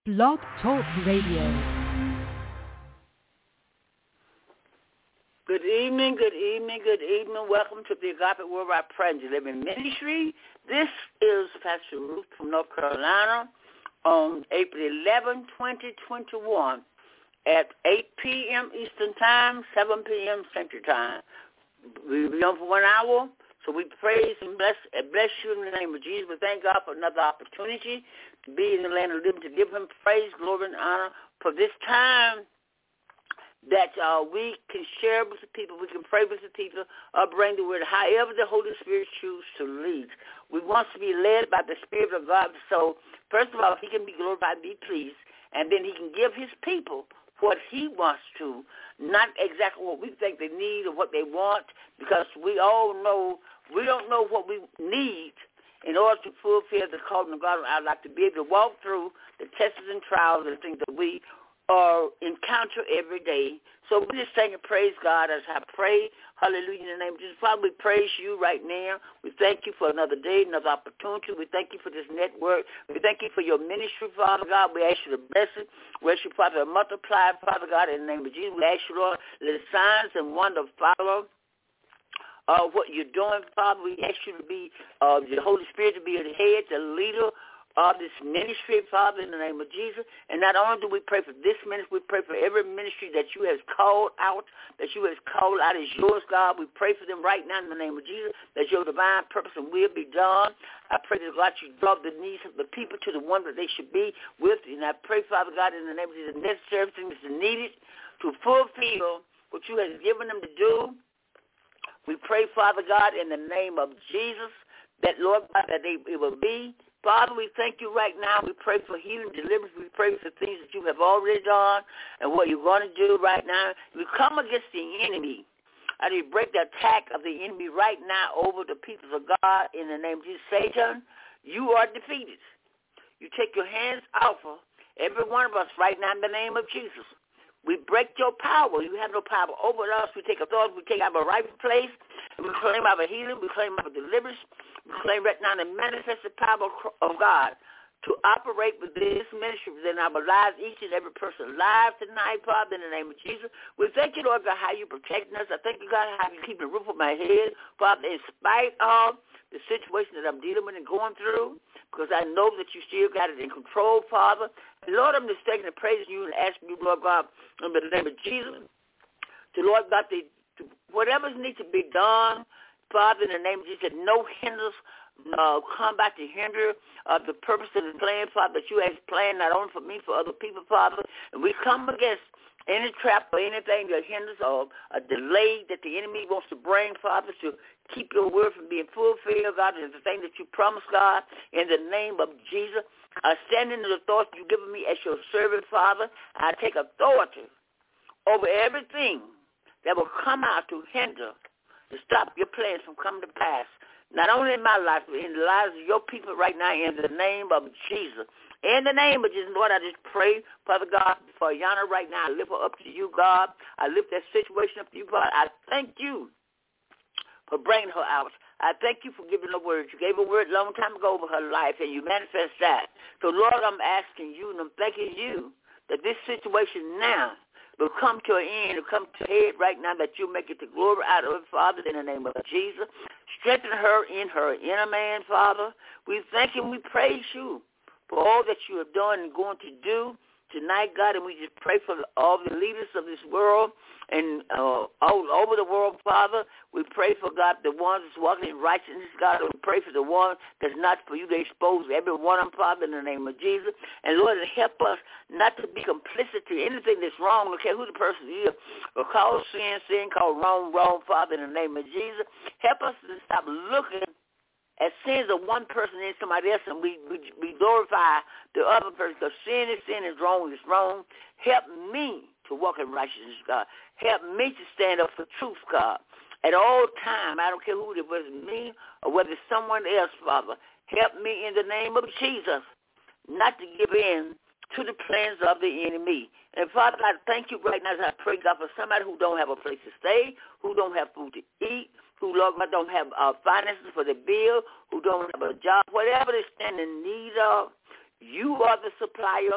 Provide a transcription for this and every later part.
Blog Talk Radio. Good evening, good evening, good evening. Welcome to the Agape Worldwide Prayer and Deliverance Ministry. This is Pastor Ruth from North Carolina on April 11, 2021 at 8 p.m. Eastern Time, 7 p.m. Central Time. We'll be on for 1 hour, so we praise and bless you in the name of Jesus. We thank God for another opportunity to be in the land of living, to give him praise, glory, and honor for this time that we can share with the people, we can pray with the people, bring the word, however the Holy Spirit chooses to lead. We want to be led by the Spirit of God. So, first of all, he can be glorified, be pleased, and then he can give his people what he wants to, not exactly what we think they need or what they want, because we all know, we don't know what we need in order to fulfill the calling of God. I'd like to be able to walk through the tests and trials and things that we encounter every day. So we just thank and praise God as I pray. Hallelujah, in the name of Jesus. Father, we praise you right now. We thank you for another day, another opportunity. We thank you for this network. We thank you for your ministry, Father God. We ask you to bless it. We ask you, Father, to multiply, Father God, in the name of Jesus. We ask you, Lord, let the signs and wonders follow what you're doing, Father. We ask you to be the Holy Spirit to be the head, the leader of this ministry, Father, in the name of Jesus. And not only do we pray for this ministry, we pray for every ministry that you have called out, as yours, God. We pray for them right now in the name of Jesus, that your divine purpose and will be done. I pray that, God, you draw the needs of the people to the one that they should be with. And I pray, Father God, in the name of Jesus, the necessary things that are needed to fulfill what you have given them to do. We pray, Father God, in the name of Jesus, that, Lord God, that it will be. Father, we thank you right now. We pray for healing, deliverance. We pray for things that you have already done and what you're going to do right now. We come against the enemy. I need to break the attack of the enemy right now over the people of God in the name of Jesus. Satan, you are defeated. You take your hands off of every one of us right now in the name of Jesus. We break your power. You have no power over us. We take authority. We take our rightful place. And we claim our healing. We claim our deliverance. We claim right now the manifested power of God to operate with this ministry within our lives, each and every person alive tonight, Father, in the name of Jesus. We thank you, Lord God, how you're protecting us. I thank you, God, how you keep the roof over my head, Father, in spite of the situation that I'm dealing with and going through, because I know that you still got it in control, Father. And Lord, I'm just thanking and praising you and asking you, Lord God, in the name of Jesus, to, Lord God, whatever needs to be done, Father, in the name of Jesus, no hinders come back to hinder the purpose of the plan, Father, that you have planned not only for me, for other people, Father. And we come against any trap or anything that hinders or a delay that the enemy wants to bring, Father, to keep your word from being fulfilled, God, and the thing that you promised, God, in the name of Jesus. I stand in the authority you've given me as your servant, Father. I take authority over everything that will come out to hinder, to stop your plans from coming to pass, not only in my life, but in the lives of your people right now, in the name of Jesus. In the name of Jesus, Lord, I just pray, Father God, for Yana right now. I lift her up to you, God. I lift that situation up to you, God. I thank you for bringing her out. I thank you for giving her word. You gave her word a long time ago over her life, and you manifest that. So, Lord, I'm asking you, and I'm thanking you that this situation now will come to an end, will come to a head right now, that you make it to glory out of it, Father, in the name of Jesus. Strengthen her in her inner man, Father. We thank you and we praise you for all that you have done and going to do tonight, God, and we just pray for all the leaders of this world and all over the world, Father. We pray for, God, the ones that's walking in righteousness, God, and we pray for the one that's not for you. They expose every one of them, Father, in the name of Jesus. And, Lord, help us not to be complicit to anything that's wrong, no care who the person is, or call sin, call wrong, Father, in the name of Jesus. Help us to stop looking at sins of one person in somebody else, and we glorify the other person, because sin is wrong, it's wrong. Help me to walk in righteousness, God. Help me to stand up for truth, God. At all times, I don't care who it was, me or whether it's someone else, Father. Help me in the name of Jesus not to give in to the plans of the enemy. And, Father, I thank you right now as I pray, God, for somebody who don't have a place to stay, who don't have food to eat, who, Lord God, don't have finances for the bill, who don't have a job, whatever they stand in need of, you are the supplier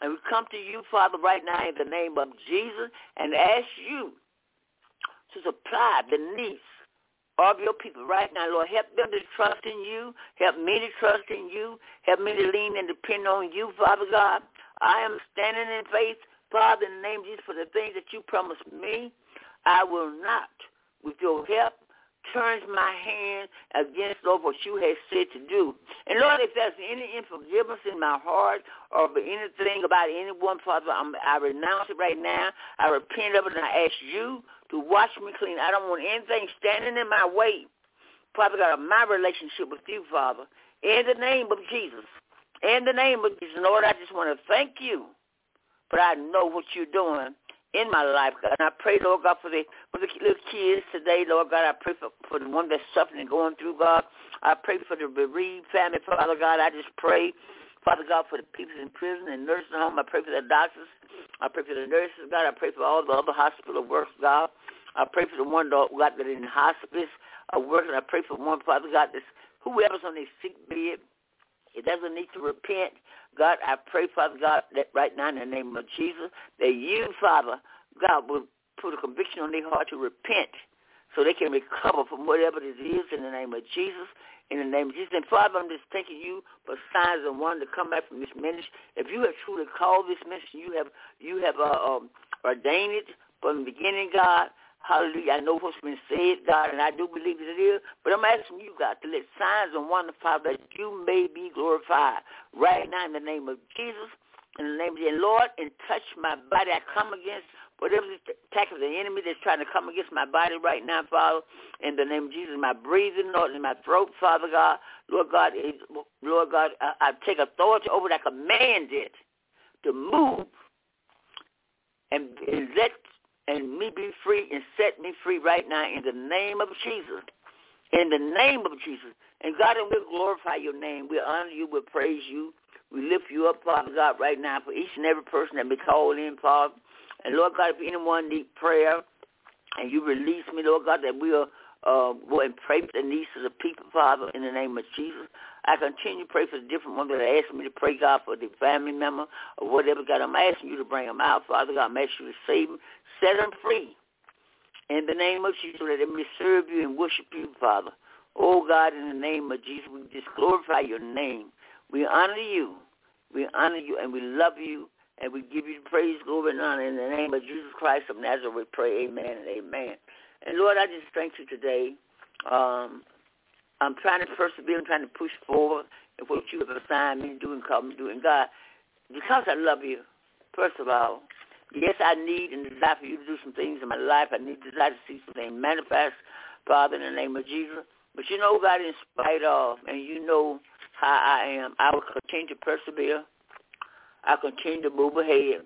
And we come to you, Father, right now in the name of Jesus and ask you to supply the needs of your people right now, Lord. Help them to trust in you. Help me to trust in you. Help me to lean and depend on you, Father God. I am standing in faith, Father, in the name of Jesus, for the things that you promised me. I will not, with your help, turn my hand against, Lord, what you have said to do. And, Lord, if there's any unforgiveness in my heart or anything about anyone, Father, I renounce it right now. I repent of it, and I ask you to wash me clean. I don't want anything standing in my way, Father God, of my relationship with you, Father, in the name of Jesus. In the name of Jesus, Lord, I just want to thank you, but I know what you're doing in my life, God. And I pray, Lord God, for the little kids today, Lord God. I pray for the one that's suffering and going through, God. I pray for the bereaved family, Father God. I just pray, Father God, for the people in prison and nursing home. I pray for the doctors. I pray for the nurses, God. I pray for all the other hospital workers, God. I pray for the one, God, that in hospice working. I pray for one, Father God, that's whoever's on their sick bed. It doesn't need to repent. God, I pray, Father God, that right now in the name of Jesus, that you, Father, God, will put a conviction on their heart to repent so they can recover from whatever it is in the name of Jesus. In the name of Jesus. And, Father, I'm just thanking you for signs and wonders to come back from this ministry. If you have truly called this ministry, you have ordained it from the beginning, God. Hallelujah. I know what's been said, God, and I do believe it is. But I'm asking you, God, to let signs and wonders, Father, that you may be glorified right now in the name of Jesus. In the name of the Lord, and touch my body. I come against whatever the attack of the enemy that's trying to come against my body right now, Father. In the name of Jesus, my breathing, Lord, in my throat, Father God. Lord God, I take authority over it. I command it to move and let me be free and set me free right now in the name of Jesus. In the name of Jesus. And God, and we'll glorify your name. We'll honor you. We'll praise you. We lift you up, Father God, right now for each and every person that be called in, Father. And, Lord God, if anyone needs prayer and you release me, Lord God, that we'll go and pray for the needs of the people, Father, in the name of Jesus. I continue to pray for the different ones that are asking me to pray, God, for the family member or whatever, God. I'm asking you to bring them out, Father God. I'm asking you to save them, set them free. In the name of Jesus, let them serve you and worship you, Father. Oh, God, in the name of Jesus, we just glorify your name. We honor you. We honor you, and we love you, and we give you praise, glory, and honor. In the name of Jesus Christ of Nazareth, we pray, amen and amen. And, Lord, I just thank you today. I'm trying to persevere. I'm trying to push forward in what you have assigned me to do and called me to do. And, God, because I love you, first of all, yes, I need and desire for you to do some things in my life. I need to desire to see some things manifest, Father, in the name of Jesus. But you know, God, in spite of, and you know how I am, I will continue to persevere. I'll continue to move ahead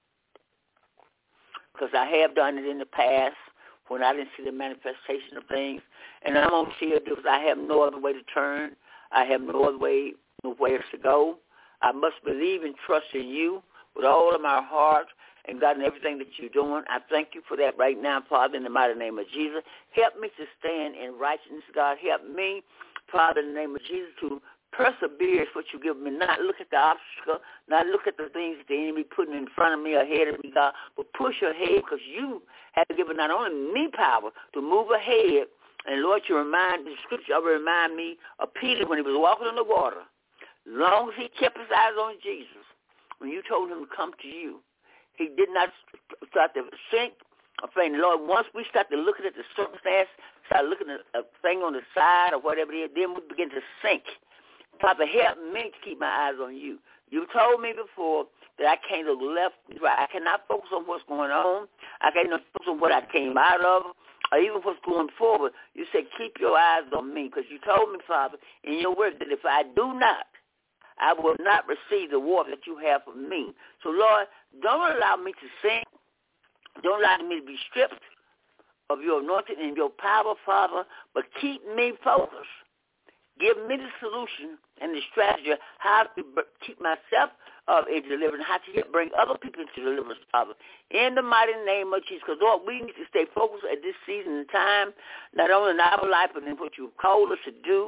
because I have done it in the past when I didn't see the manifestation of things. And I'm going to see it because I have no other way to turn. I have no other way, nowhere to go. I must believe and trust in you with all of my heart and, God, and everything that you're doing. I thank you for that right now, Father, in the mighty name of Jesus. Help me to stand in righteousness, God. Help me, Father, in the name of Jesus, to persevere is what you give me. Not look at the obstacle, not look at the things that the enemy putting in front of me or ahead of me, God, but push ahead because you have given not only me power to move ahead, and, Lord, you remind, the scripture remind me of Peter when he was walking on the water. As long as he kept his eyes on Jesus, when you told him to come to you, he did not start to sink or faint. Lord, once we start to look at the circumstance, start looking at a thing on the side or whatever it is, then we begin to sink. Father, help me to keep my eyes on you. You told me before that I can't look left, right. I cannot focus on what's going on. I cannot focus on what I came out of or even what's going forward. You said keep your eyes on me because you told me, Father, in your word that if I do not, I will not receive the water that you have for me. So, Lord, don't allow me to sink. Don't allow me to be stripped of your anointing and your power, Father, but keep me focused. Give me the solution and the strategy how to keep myself in deliverance, how to bring other people into deliverance, Father. In the mighty name of Jesus, because, Lord, we need to stay focused at this season and time, not only in our life, but in what you've called us to do.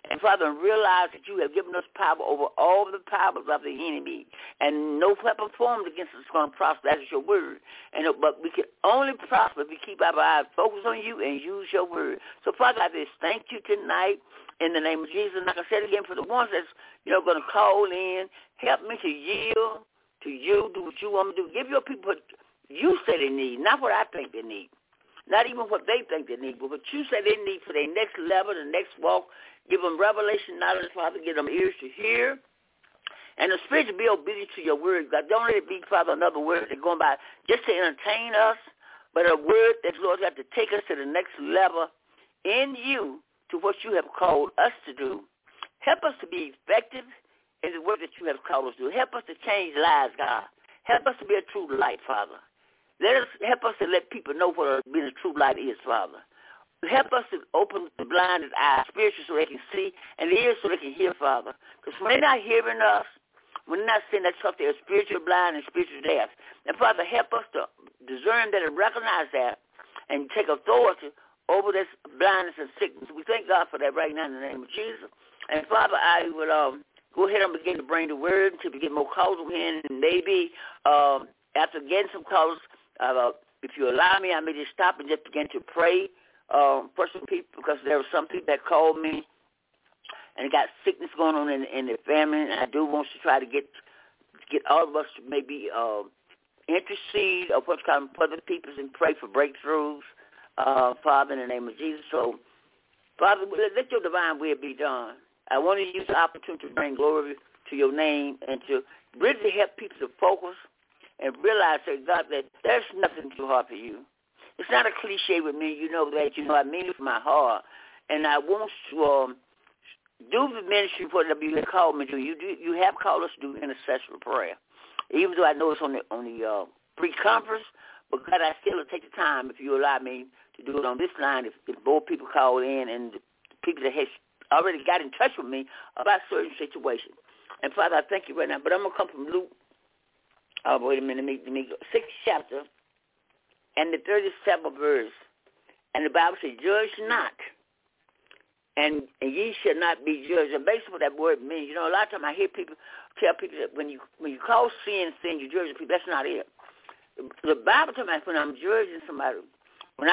And, Father, realize that you have given us power over all the powers of the enemy. And no weapon formed against us is going to prosper. That is your word. But we can only prosper if we keep our eyes focused on you and use your word. So, Father, I just thank you tonight in the name of Jesus. Like I said again, for the ones that's, going to call in, help me to yield to you, do what you want me to do. Give your people what you say they need, not what I think they need. Not even what they think they need, but what you say they need for their next level, the next walk. Give them revelation knowledge, Father. Give them ears to hear. And the spirit to be obedient to your word. God, don't let it be, Father, another word that's going by just to entertain us, but a word that, Lord, has to take us to the next level in you to what you have called us to do. Help us to be effective in the work that you have called us to do. Help us to change lives, God. Help us to be a true light, Father. Help us to let people know what being a true light is, Father. Help us to open the blinded eyes, spiritually, so they can see, and the ears so they can hear, Father. Because when they're not hearing us, when they're not seeing that stuff, they're spiritual blind and spiritual deaf. And, Father, help us to discern that and recognize that and take authority over this blindness and sickness. We thank God for that right now in the name of Jesus. And, Father, I will go ahead and begin to bring the word until we get more calls in, and maybe after getting some calls, if you allow me, I may just stop and just begin to pray for some people, because there were some people that called me and got sickness going on in their family, and I do want to try to get all of us to maybe intercede or what's called for other people and pray for breakthroughs, Father, in the name of Jesus. So, Father, let your divine will be done. I want to use the opportunity to bring glory to your name and to really help people to focus and realize, God, that there's nothing too hard for you. It's not a cliche with me. You know that. I mean it from my heart. And I want to do the ministry whatever you have called me to. You have called us to do intercessory prayer. Even though I know it's on the pre-conference, but God, I still will take the time, if you allow me, to do it on this line. If more people call in and the people that have already got in touch with me about certain situations. And, Father, I thank you right now. But I'm going to come from Luke. Wait a minute. Let me go. 6th chapter and the 37th verse. And the Bible says, judge not, and ye shall not be judged. And basically what that word means, a lot of times I hear people tell people that when you call sin, you judge people. That's not it. The Bible tells me when I'm judging somebody, when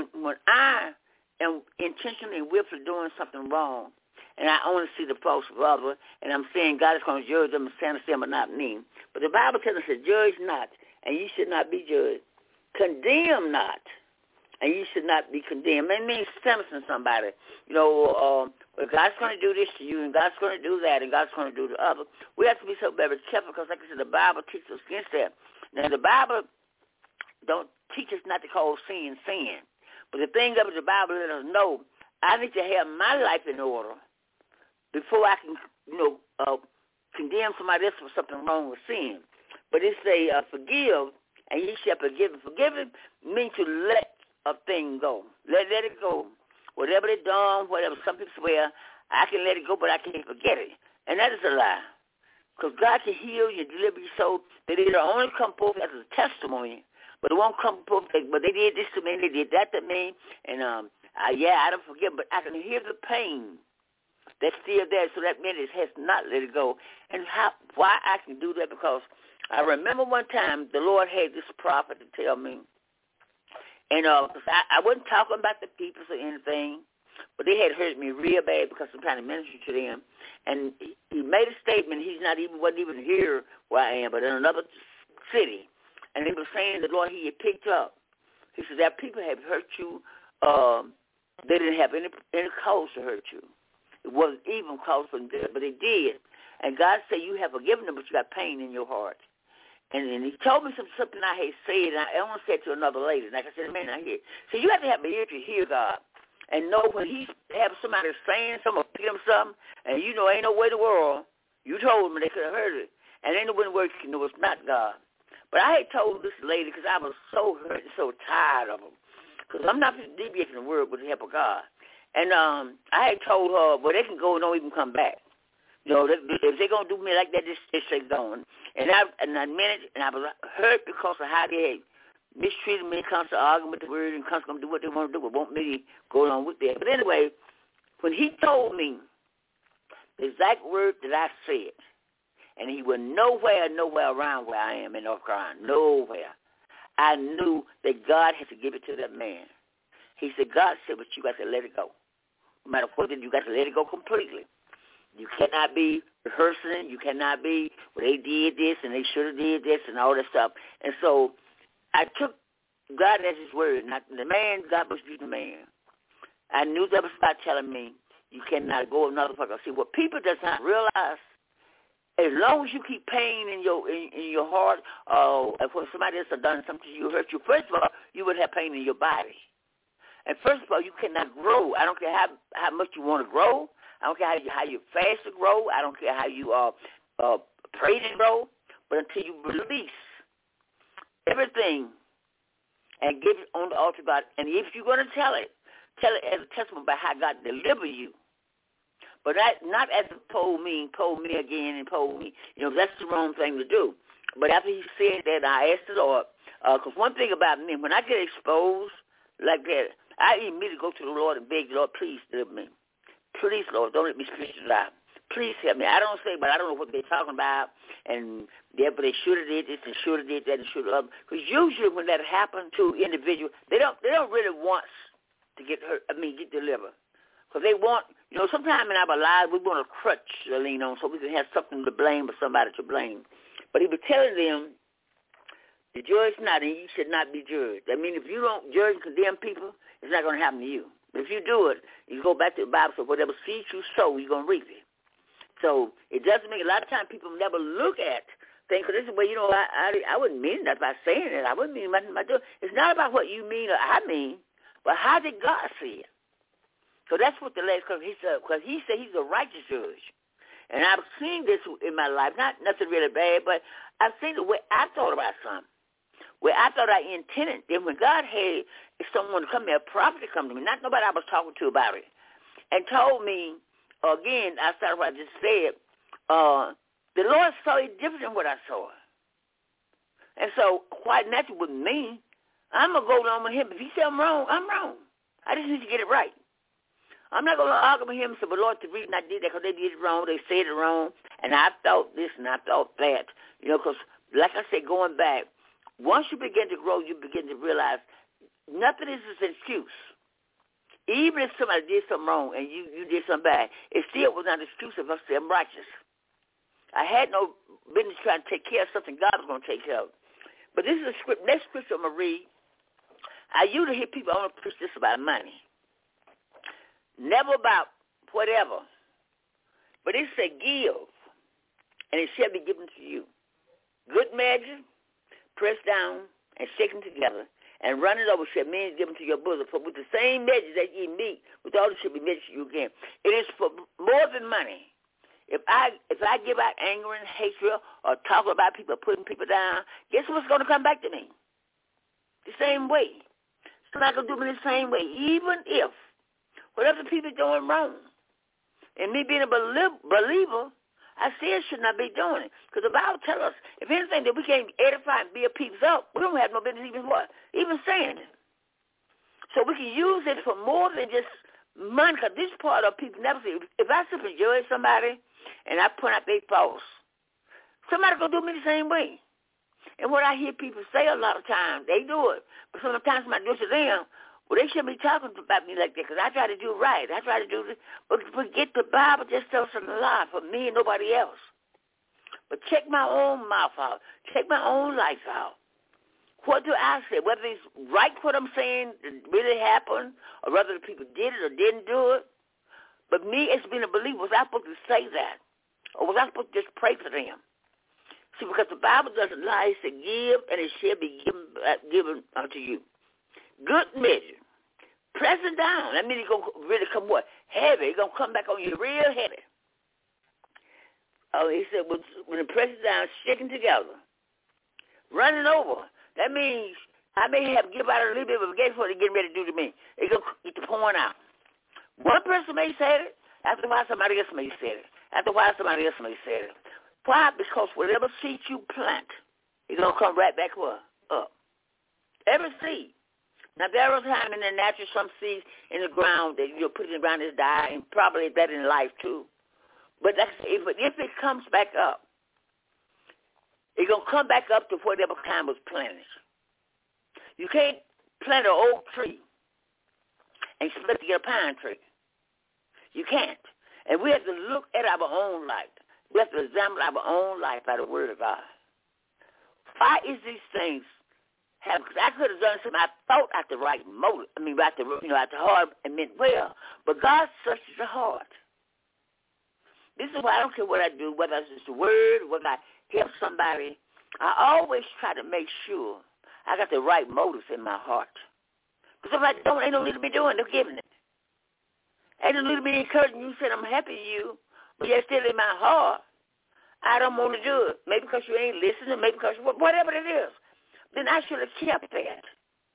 I am intentionally and willfully doing something wrong, and I only see the false brother, and I'm saying God is going to judge them and stand them, but not me. But the Bible tells us, judge not, and ye should not be judged. Condemn not, and you should not be condemned. It means sentencing somebody. Well, God's going to do this to you, and God's going to do that, and God's going to do the other. We have to be so very careful, because, like I said, the Bible teaches us against that. Now, the Bible don't teach us not to call sin, sin. But the thing of it, the Bible let us know, I need to have my life in order before I can, condemn somebody else for something wrong with sin. But it say, forgive, and ye shall forgive. Forgiving means to let a thing go. Let it go. Whatever they done, whatever. Some people swear, I can let it go, but I can't forget it. And that is a lie. Because God can heal you, deliver you, so that it'll only come forth as a testimony, but it won't come forth, but they did this to me, they did that to me, and I don't forget, but I can hear the pain that's still there, so that means it has not let it go. And why I can do that, because I remember one time the Lord had this prophet to tell me, and I wasn't talking about the people or anything, but they had hurt me real bad because I'm trying to minister to them. And he made a statement. Wasn't even here where I am, but in another city. And he was saying the Lord he had picked up. He said that people have hurt you. They didn't have any cause to hurt you. It wasn't even cause for them, but they did. And God said you have forgiven them, but you got pain in your heart. And he told me something I had said, and I almost said to another lady. Like I said, man, I hear. So you have to have an ear to hear God. And know when he have somebody saying something or picking him something, and ain't no way in the world, you told them they could have heard it. And ain't no way in the world you know it's not God. But I had told this lady, because I was so hurt and so tired of them, because I'm not deviating the word with the help of God. And I had told her, well, they can go and don't even come back. If they're going to do me like that, just stay going. And I meant it, and I was hurt because of how they had mistreated me, comes to arguing with the word, and comes to do what they want to do, but want me to go along with that. But anyway, when he told me the exact word that I said. And he was nowhere around where I am in North Carolina. Nowhere. I knew that God had to give it to that man. He said, God said, but you got to let it go. No matter what, you got to let it go completely. You cannot be rehearsing. You cannot be, well, they did this and they should have did this and all that stuff. And so I took God as his word. Not the man, God must be the man. I knew that was God telling me, you cannot go another fucker. See, what people does not realize, as long as you keep pain in your heart, if somebody else has done something to you, hurt you, first of all, you would have pain in your body. And first of all, you cannot grow. I don't care how much you want to grow. I don't care how you fast to grow. I don't care how you pray to grow. But until you release everything and give it on the altar of God, and if you're going to tell it as a testimony about how God delivered you. But not as a poll me again and poll me. You know, that's the wrong thing to do. But after he said that, I asked the Lord, because one thing about me, when I get exposed like that, I immediately go to the Lord and beg the Lord, please deliver me. Please, Lord, don't let me spiritually die. Please help me. I don't say, but I don't know what they're talking about. And but they should have did this and should have did that and should have. Because usually when that happens to individuals, they don't really want to get hurt. Get delivered. Because they want, sometimes in our lives we want a crutch to lean on so we can have something to blame or somebody to blame. But he was telling them, the judge not, and you should not be judged. I mean, if you don't judge and condemn people, it's not going to happen to you. But if you do it, you go back to the Bible, so whatever seeds you sow, you're going to reap it. So it doesn't make, a lot of times people never look at things, because this is where, I wouldn't mean that by saying it. I wouldn't mean nothing by doing it. It's not about what you mean or I mean, but how did God see it? So that's what the last, because he said he's a righteous judge. And I've seen this in my life, not nothing really bad, but I've seen the way I thought about something, where I thought I intended. Then when God had someone to come to me, a prophet to come to me, not nobody I was talking to about it, and told me, again, I started what I just said, the Lord saw it different than what I saw. And so quite naturally with me, I'm going to go along with him. If he said I'm wrong, I'm wrong. I just need to get it right. I'm not going to argue with him and say, but Lord, the reason I did that because they did it wrong, they said it wrong, and I thought this and I thought that. Because like I said, going back, once you begin to grow, you begin to realize nothing is an excuse. Even if somebody did something wrong and you did something bad, it still was not an excuse of us to say I'm righteous. I had no business trying to take care of something God was going to take care of. But this is a script. Next scripture I'm going to read. I usually hear people only preach this about money. Never about whatever. But it said give, and it shall be given to you. Good measure, pressed down, and shaken together, and run it over shall men given to your bosom. For with the same measure that ye meet, with all it shall be measured to you again. It is for more than money. If I give out anger and hatred or talk about people, putting people down, guess what's going to come back to me? The same way. Somebody's going to do me the same way, even if whatever people doing wrong. And me being a believer, I still should not be doing it. Because the Bible tells us, if anything, that we can't edify and build people up, we don't have no business even saying it. So we can use it for more than just money, because this part of people never see. If I simply judge somebody and I point out they false, somebody's going to do me the same way. And what I hear people say a lot of times, they do it. But sometimes somebody does it to them, well, they shouldn't be talking about me like that because I try to do right. I try to do this. But forget the Bible just tells us a lie for me and nobody else. But check my own mouth out. Check my own life out. What do I say? Whether it's right what I'm saying really happened or whether the people did it or didn't do it. But me as being a believer, was I supposed to say that? Or was I supposed to just pray for them? See, because the Bible doesn't lie. It said, give and it shall be given unto you. Good measure. Press it down. That means it's going to really come what? Heavy. It's going to come back on you real heavy. Oh, he said, when it presses down, sticking together, running over. That means I may have give out a little bit, but guess what they're getting ready to do to me? They're going to get the pouring out. One person may say it. After a while, somebody else may say it. After a while, somebody else may say it. Why? Because whatever seed you plant, it's going to come right back up. Every seed. Now, there are times in the natural, some seeds in the ground that you'll put in the ground is die, and probably that in life, too. But like I say, but if it comes back up, it's going to come back up to whatever kind was planted. You can't plant an oak tree and expect to get a pine tree. You can't. And we have to look at our own life. We have to examine our own life by the word of God. Why is these things happening? Because I could have done something I thought at the right motive. I mean, at the heart and meant well. But God searches the heart. This is why I don't care what I do, whether it's the word, whether I help somebody. I always try to make sure I got the right motives in my heart. Because if I don't, ain't no need to be doing no giving it. Ain't no need to be encouraging you, saying I'm happy to you, but yet still in my heart, I don't want to do it. Maybe because you ain't listening, maybe because whatever it is. Then I should have kept that.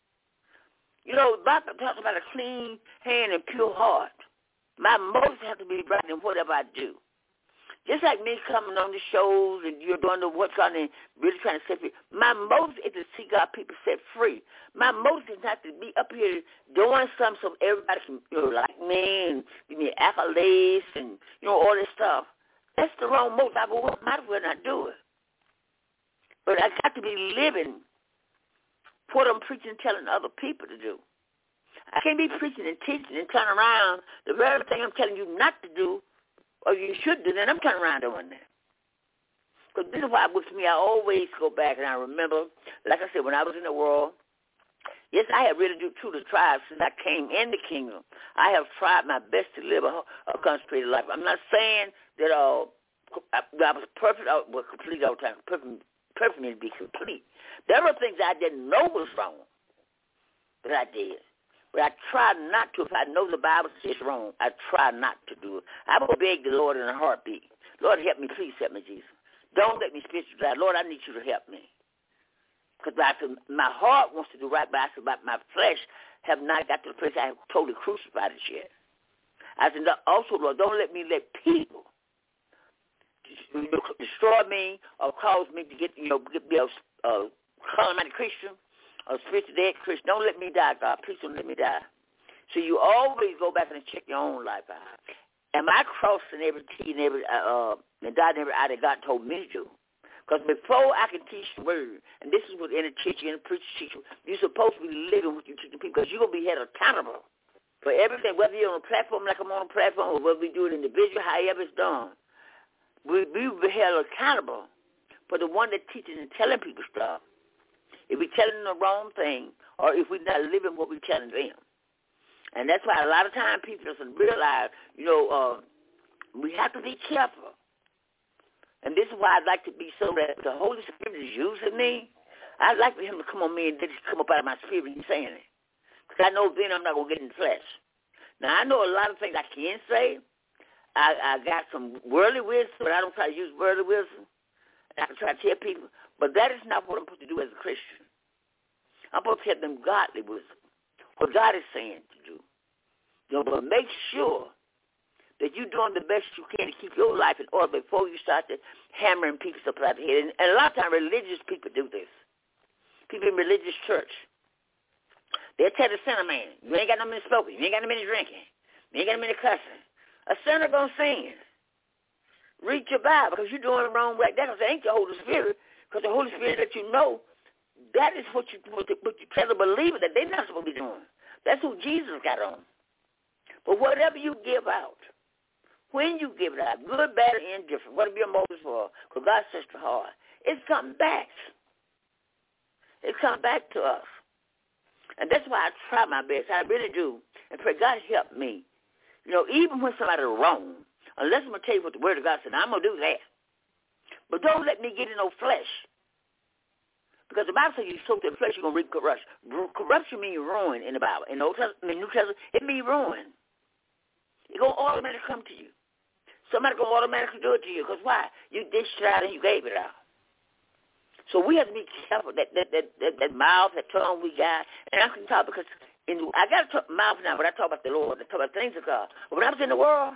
You know, the Bible talks about a clean hand and pure heart. My motives have to be right in whatever I do. Just like me coming on the shows and you're doing the what's on and really trying to set free. My motive is to see God people set free. My motive is not to be up here doing something so everybody can like me and give me accolades and all this stuff. That's the wrong motive. I might as well not do it. But I got to be living what I'm preaching and telling other people to do. I can't be preaching and teaching and turn around the very thing I'm telling you not to do or you should do, then I'm turning around doing that. Because this is why with me, I always go back and I remember, like I said, when I was in the world, yes, I have really truly tried since I came in the kingdom. I have tried my best to live a consecrated life. I'm not saying that I was perfect, complete all the time, perfect means to be complete. There were things I didn't know was wrong, but I did. But I try not to. If I know the Bible says wrong, I try not to do it. I will beg the Lord in a heartbeat. Lord, help me. Please help me, Jesus. Don't let me spiritually die. Lord, I need you to help me. Because my heart wants to do right, but my flesh have not got to the place I have totally crucified it yet. I said, also, Lord, don't let me let people destroy me or cause me to get be a carnal Christian. A spiritual dead Christian. Don't let me die, God. Please don't let me die. So you always go back and check your own life out. Am I crossing every T and dotting every I that God told me to do? Because before I can teach the word, and this is what any teacher and preacher teach you, you're supposed to be living what you teach the people because you're going to be held accountable for everything, whether you're on a platform like I'm on a platform or whether we do it individual, however it's done. We will be held accountable for the one that teaches and telling people stuff. If we're telling them the wrong thing, or if we're not living what we're telling them. And that's why a lot of times people doesn't realize, we have to be careful. And this is why I'd like to be so that the Holy Spirit is using me. I'd like for him to come on me and just come up out of my spirit and saying it. Because I know then I'm not going to get in the flesh. Now, I know a lot of things I can say. I got some worldly wisdom, but I don't try to use worldly wisdom. I can try to tell people. But that is not what I'm supposed to do as a Christian. I'm supposed to tell them godly wisdom, what God is saying to do. But make sure that you're doing the best you can to keep your life in order before you start to hammering people upside the head. And a lot of times religious people do this. People in religious church. They'll tell the sinner man, you ain't got no many smoking, you ain't got no many drinking, you ain't got no many cussing. A sinner gonna sin. Read your Bible because you're doing it wrong right there because it ain't the Holy Spirit. Because the Holy Spirit that you know, that is what you tell the believer that they're not supposed to be doing. That's who Jesus got on. But whatever you give out, when you give it out, good, bad, or indifferent, whatever your motives for, because God says the heart, it's come back. It come back to us. And that's why I try my best. I really do. And pray God help me. Even when somebody's wrong, unless I'm going to tell you what the Word of God said, I'm going to do that. But don't let me get in no flesh. Because the Bible says you sow to the flesh, you're going to reap corruption. Corruption means ruin in the Bible. In the New Testament, it means ruin. It's going to automatically come to you. Somebody going to automatically do it to you. Because why? You dished it out and you gave it out. So we have to be careful that mouth, that tongue we got. And I can talk because I got to talk mouth now, but I talk about the Lord. I talk about things of God. But when I was in the world,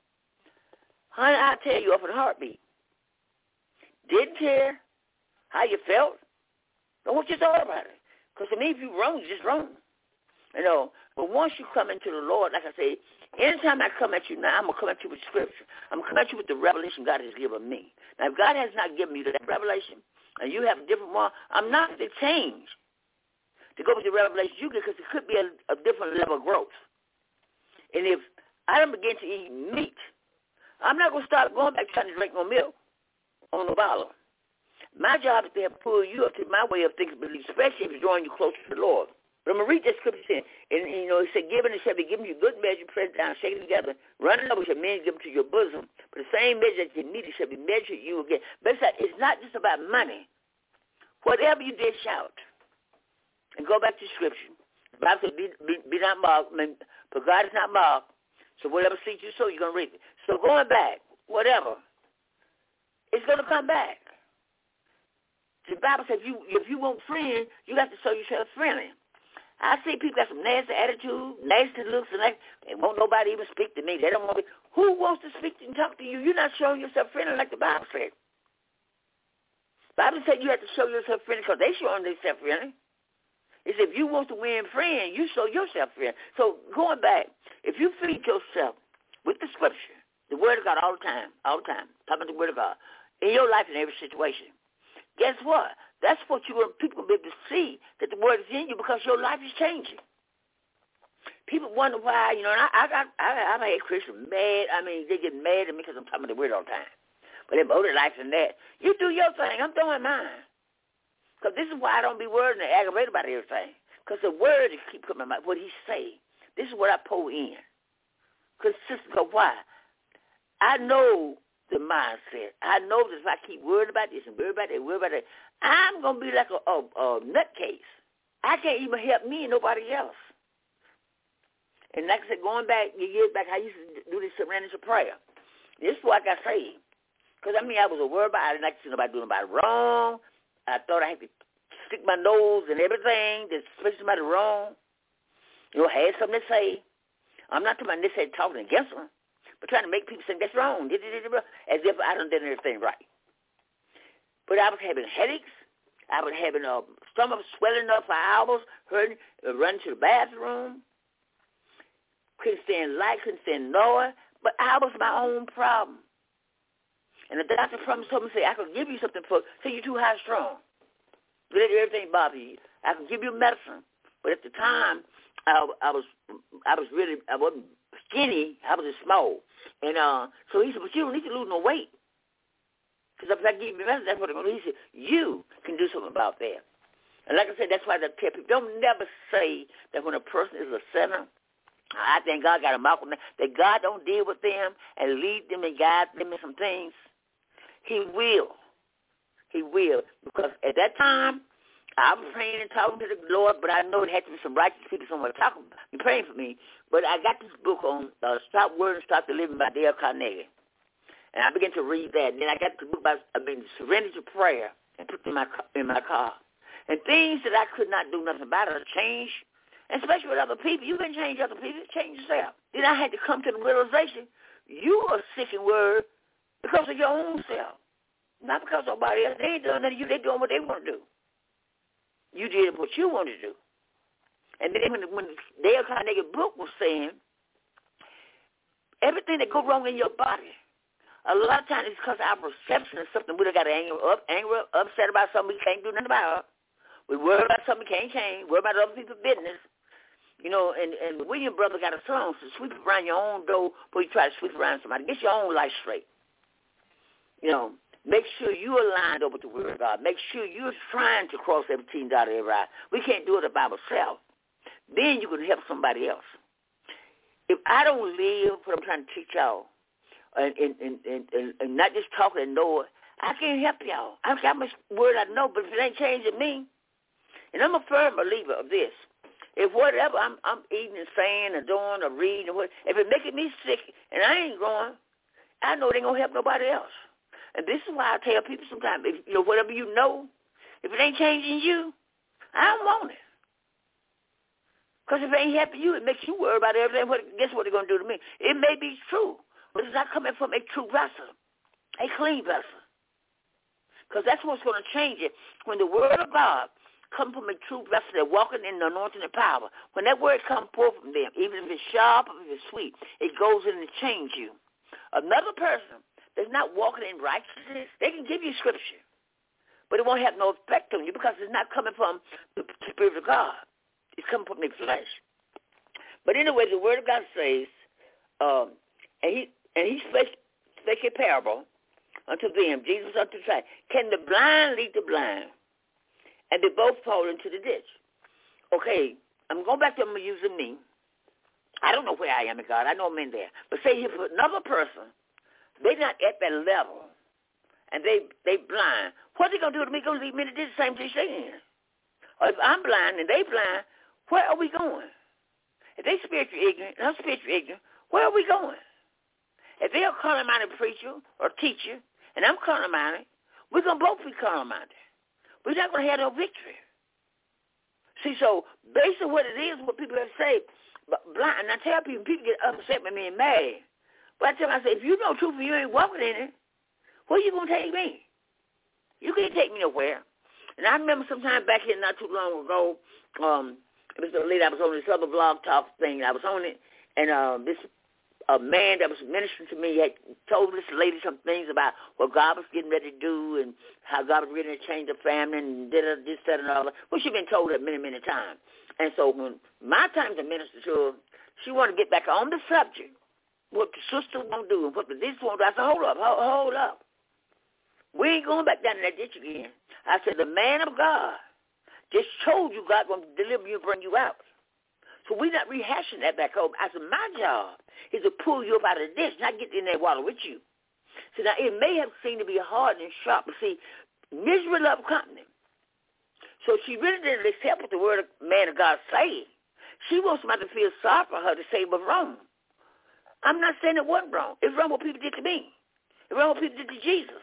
honey, I tell you off in a heartbeat. Didn't care how you felt. Don't want you to thought about it. Because to me, if you're wrong, you're just wrong. You know, but once you come into the Lord, like I say, anytime I come at you now, I'm going to come at you with Scripture. I'm going to come at you with the revelation God has given me. Now, if God has not given you that revelation, and you have a different one, I'm not going to change to go with the revelation you get, because it could be a different level of growth. And if I don't begin to eat meat, I'm not going to start going back trying to drink no milk on the bottle. My job is to help pull you up to my way of thinking, especially if it's drawing you closer to the Lord. But I'm going to read that scripture, and you know, it said, given it shall be given you good measure, pressed down, shaken together, running over shall men give to your bosom. But the same measure that you needed shall be measured you again. But it's not just about money. Whatever you dish out, and go back to scripture. The Bible says, be not mocked, for God is not mocked. So whatever seed you sow, you're going to reap it. So going back, whatever, it's going to come back. The Bible says if you want friends, you got to show yourself friendly. I see people got some nasty attitude, nasty looks, and they won't nobody even speak to me. They don't want to. Who wants to speak and talk to you? You're not showing yourself friendly like the Bible said. The Bible said you have to show yourself friendly because they showing themselves friendly. It's if you want to win friends, you show yourself friendly. So going back, if you feed yourself with the scripture, the word of God all the time, talking about the word of God, in your life in every situation, guess what? That's what people will be able to see, that the word is in you because your life is changing. People wonder why, you know, and I've had Christians mad. I mean, they get mad at me because I'm talking about the word all the time. But they're more than life than that. You do your thing. I'm doing mine. Because this is why I don't be worried and aggravated about everything. Because the word is keep coming out, what he say. This is what I pour in. Consistent. Because why? I know the mindset. I know that if I keep worried about this and worried about that, I'm going to be like a nutcase. I can't even help me and nobody else. And like I said, going back, years back, I used to do this surrender to prayer. This is why I got saved. Because, I mean, I was worried about it. I didn't like to see nobody doing nobody wrong. I thought I had to stick my nose and everything to speak somebody wrong. You know, had something to say. I'm not talking about this head talking against them, but trying to make people think that's wrong, as if I done done everything right. But I was having headaches. I was having stomach swelling up for hours, hurting, running to the bathroom. Couldn't stand light, couldn't stand noise. But I was my own problem. And the doctor promised me, say, I could give you something say you're too high strung. Let everything bother you. I can give you medicine. But at the time, I wasn't skinny. I was just small. And so he said, but you don't need to lose no weight. Because if I give you medicine, that's what they're going to do. He said, you can do something about that. And like I said, that's why I tell people, don't never say that when a person is a sinner, I think God got a mouth on them, that God don't deal with them and lead them and guide them in some things. He will. He will. Because at that time, I was praying and talking to the Lord, but I know it had to be some righteous people somewhere talking, praying for me. But I got this book on Stop Worrying, Stop the Living by Dale Carnegie. And I began to read that. And then I got the book about Surrender to Prayer and put it in my car. And things that I could not do nothing about it change. And especially with other people. You can change other people. Change yourself. Then I had to come to the realization, you are sick in word because of your own self. Not because of nobody else. They ain't doing nothing to you. They're doing what they want to do. You did what you wanted to do. And then when Dale Carnegie book was saying, everything that go wrong in your body, a lot of times it's because our perception of something we done got angry, upset about something we can't do nothing about. We worry about something we can't change. Worry about other people's business. You know, and William Brother got a song, so sweep around your own door before you try to sweep around somebody. Get your own life straight. You know, make sure you're aligned over to the Word of God. Make sure you're trying to cross every T and dot every I. We can't do it by ourselves. Then you can help somebody else. If I don't live what I'm trying to teach y'all, and not just talking and know it, I can't help y'all. I don't care how much word I know, but if it ain't changing me, and I'm a firm believer of this, if whatever I'm eating and saying or doing or reading, or if it's making me sick and I ain't growing, I know it ain't going to help nobody else. And this is why I tell people sometimes, if, you know, whatever you know, if it ain't changing you, I don't want it. Because if it ain't helping you, it makes you worry about everything. Guess what they're going to do to me? It may be true, but it's not coming from a true vessel, a clean vessel. Because that's what's going to change it. When the Word of God come from a true vessel, they're walking in the anointing and power. When that word comes forth from them, even if it's sharp or if it's sweet, it goes in to change you. Another person that's not walking in righteousness, they can give you scripture, but it won't have no effect on you because it's not coming from the Spirit of God. It's coming from their flesh. But anyway, the Word of God says, and he spake a parable unto them, Jesus unto the side. Can the blind lead the blind? And they both fall into the ditch. Okay, I'm going back to them using me. I don't know where I am in God. I know I'm in there. But say if another person, they're not at that level, and they blind, what are they going to do to me? Going to lead me to do the same thing they're in? Or if I'm blind and they blind, where are we going? If they spiritually ignorant and I'm spiritually ignorant, where are we going? If they're a carnal-minded preacher or teacher, and I'm carnal-minded, we're going to both be carnal-minded. We're not going to have no victory. See, so based on what it is, what people have said, blind, and I tell people get upset with me and mad. But I tell them, I say, if you know truth and you ain't walking in it, where you going to take me? You can't take me nowhere. And I remember sometime back here not too long ago, it was the lady I was on this other blog talk thing. I was on it, and this man that was ministering to me had told this lady some things about what God was getting ready to do and how God was ready to change the family and did this, that, and all that. Well, she'd been told that many, many times. And so when my time to minister to her, she wanted to get back on the subject, what the sister won't do and what the this won't do. I said, hold up. We ain't going back down in that ditch again. I said, the man of God just told you God going to deliver you and bring you out. So we're not rehashing that back home. I said, my job is to pull you up out of the ditch, not get in that water with you. So now it may have seemed to be hard and sharp, but see, misery love company. So she really didn't accept what the word of man of God said. She wants somebody to feel sorry for her to say it was wrong. I'm not saying it wasn't wrong. It's wrong what people did to me. It's wrong what people did to Jesus.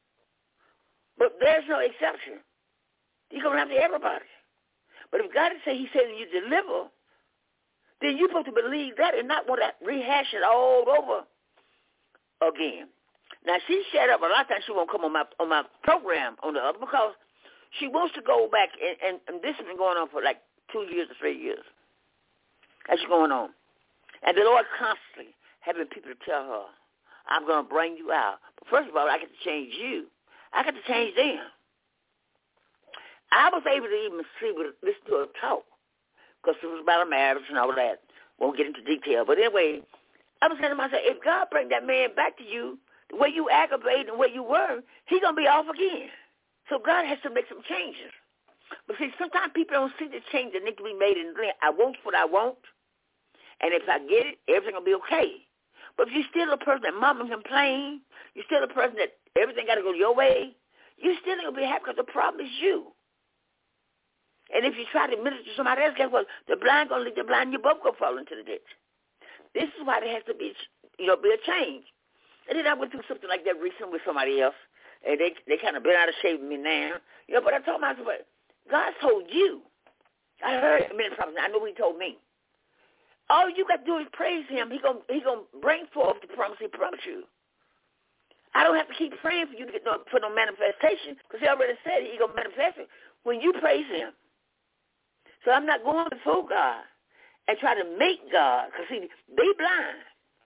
But there's no exception. He's going to have to everybody. But if God is saying he said you deliver, then you're supposed to believe that and not want to rehash it all over again. Now, she shut up. A lot of times she won't come on my program on the other because she wants to go back, and this has been going on for like 2 years or 3 years. That's going on. And the Lord constantly having people to tell her, I'm going to bring you out. But first of all, I get to change you. I got to change them. I was able to even listen to her talk because it was about a marriage and all that. Won't get into detail. But anyway, I was saying to myself, if God bring that man back to you, the way you aggravated and where you were, he's going to be off again. So God has to make some changes. But see, sometimes people don't see the change that need to be made in the I want what I want, and if I get it, everything will be okay. But if you're still a person that mama complain, you're still a person that everything got to go your way, you're still going to be happy because the problem is you. And if you try to minister to somebody else, guess what? The blind going to lead the blind, you both going to fall into the ditch. This is why there has to be, be a change. And then I went through something like that recently with somebody else, and they kind of been out of shape with me now. But I told myself, God told you. I heard many promises. I know he told me. All you got to do is praise him. He gonna bring forth the promise he promised you. I don't have to keep praying for you to get no manifestation because he already said he going to manifest it when you praise him. So I'm not going before God and try to make God, because see, they blind.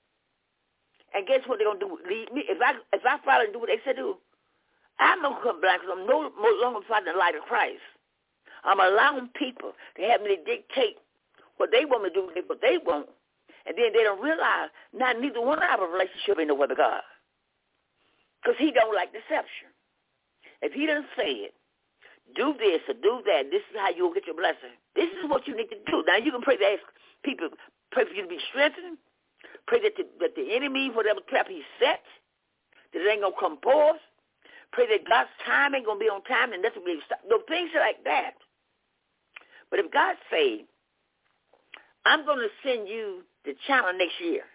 And guess what they're going to do? Lead me. If I follow and do what they said do, I'm going to become blind because I'm no longer finding the light of Christ. I'm allowing people to have me dictate what they want me to do, what they want. And then they don't realize now neither one of our relationship ain't no way to God. Because he don't like deception. If he doesn't say it, do this or do that, this is how you'll get your blessing. This is what you need to do. Now you can pray to ask people, pray for you to be strengthened, pray that the enemy, whatever trap he set, that it ain't going to come forth. Pray that God's time ain't going to be on time and nothing will be stopped. No, things like that. But if God say, I'm going to send you to China next year,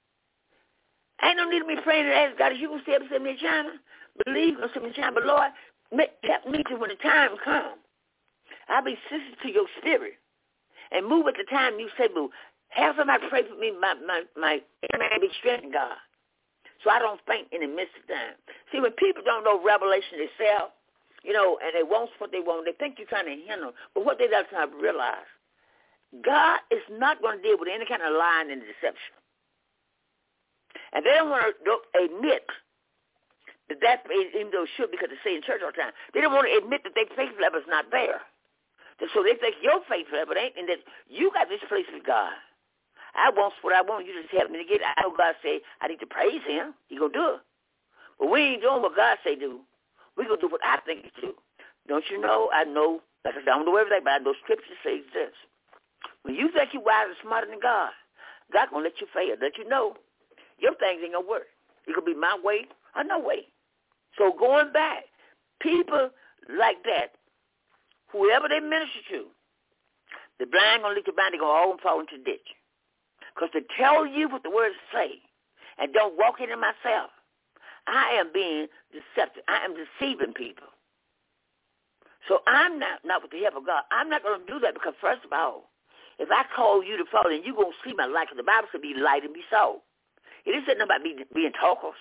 ain't no need to be praying and ask God, if you going to stay up and send me to China? Believe you're going to send me to China. But Lord, help me to when the time comes. I'll be sensitive to your spirit and move at the time you say move. Have somebody pray for me, my man be strengthened, God, so I don't faint in the midst of time. See, when people don't know revelation itself, and they want what they want. They think you're trying to handle them. But what they don't try to realize, God is not going to deal with any kind of lying and deception. And they don't want to admit that even though it should, because they say in church all the time, they don't want to admit that their faith level is not there. So they think your faith level ain't, and that you got this place with God. I want what I want. You just help me to get it. I know God say I need to praise him. He going to do it. But we ain't doing what God say do. We going to do what I think he do. Don't you know? I know, like I said, I don't know everything, but I know scripture says this. When you think you're wiser and smarter than God, God going to let you fail. Let you know your things ain't going to work. It could be my way or no way. So going back, people like that, whoever they minister to, the blind going to lead the blind, they're going to all fall into the ditch. Because to tell you what the words say and don't walk in it myself, I am being deceptive. I am deceiving people. So I'm not with the help of God. I'm not going to do that because, first of all, if I call you to follow, then you're going to see my light. Because the Bible said be light and be salt. It isn't nothing about being talkers.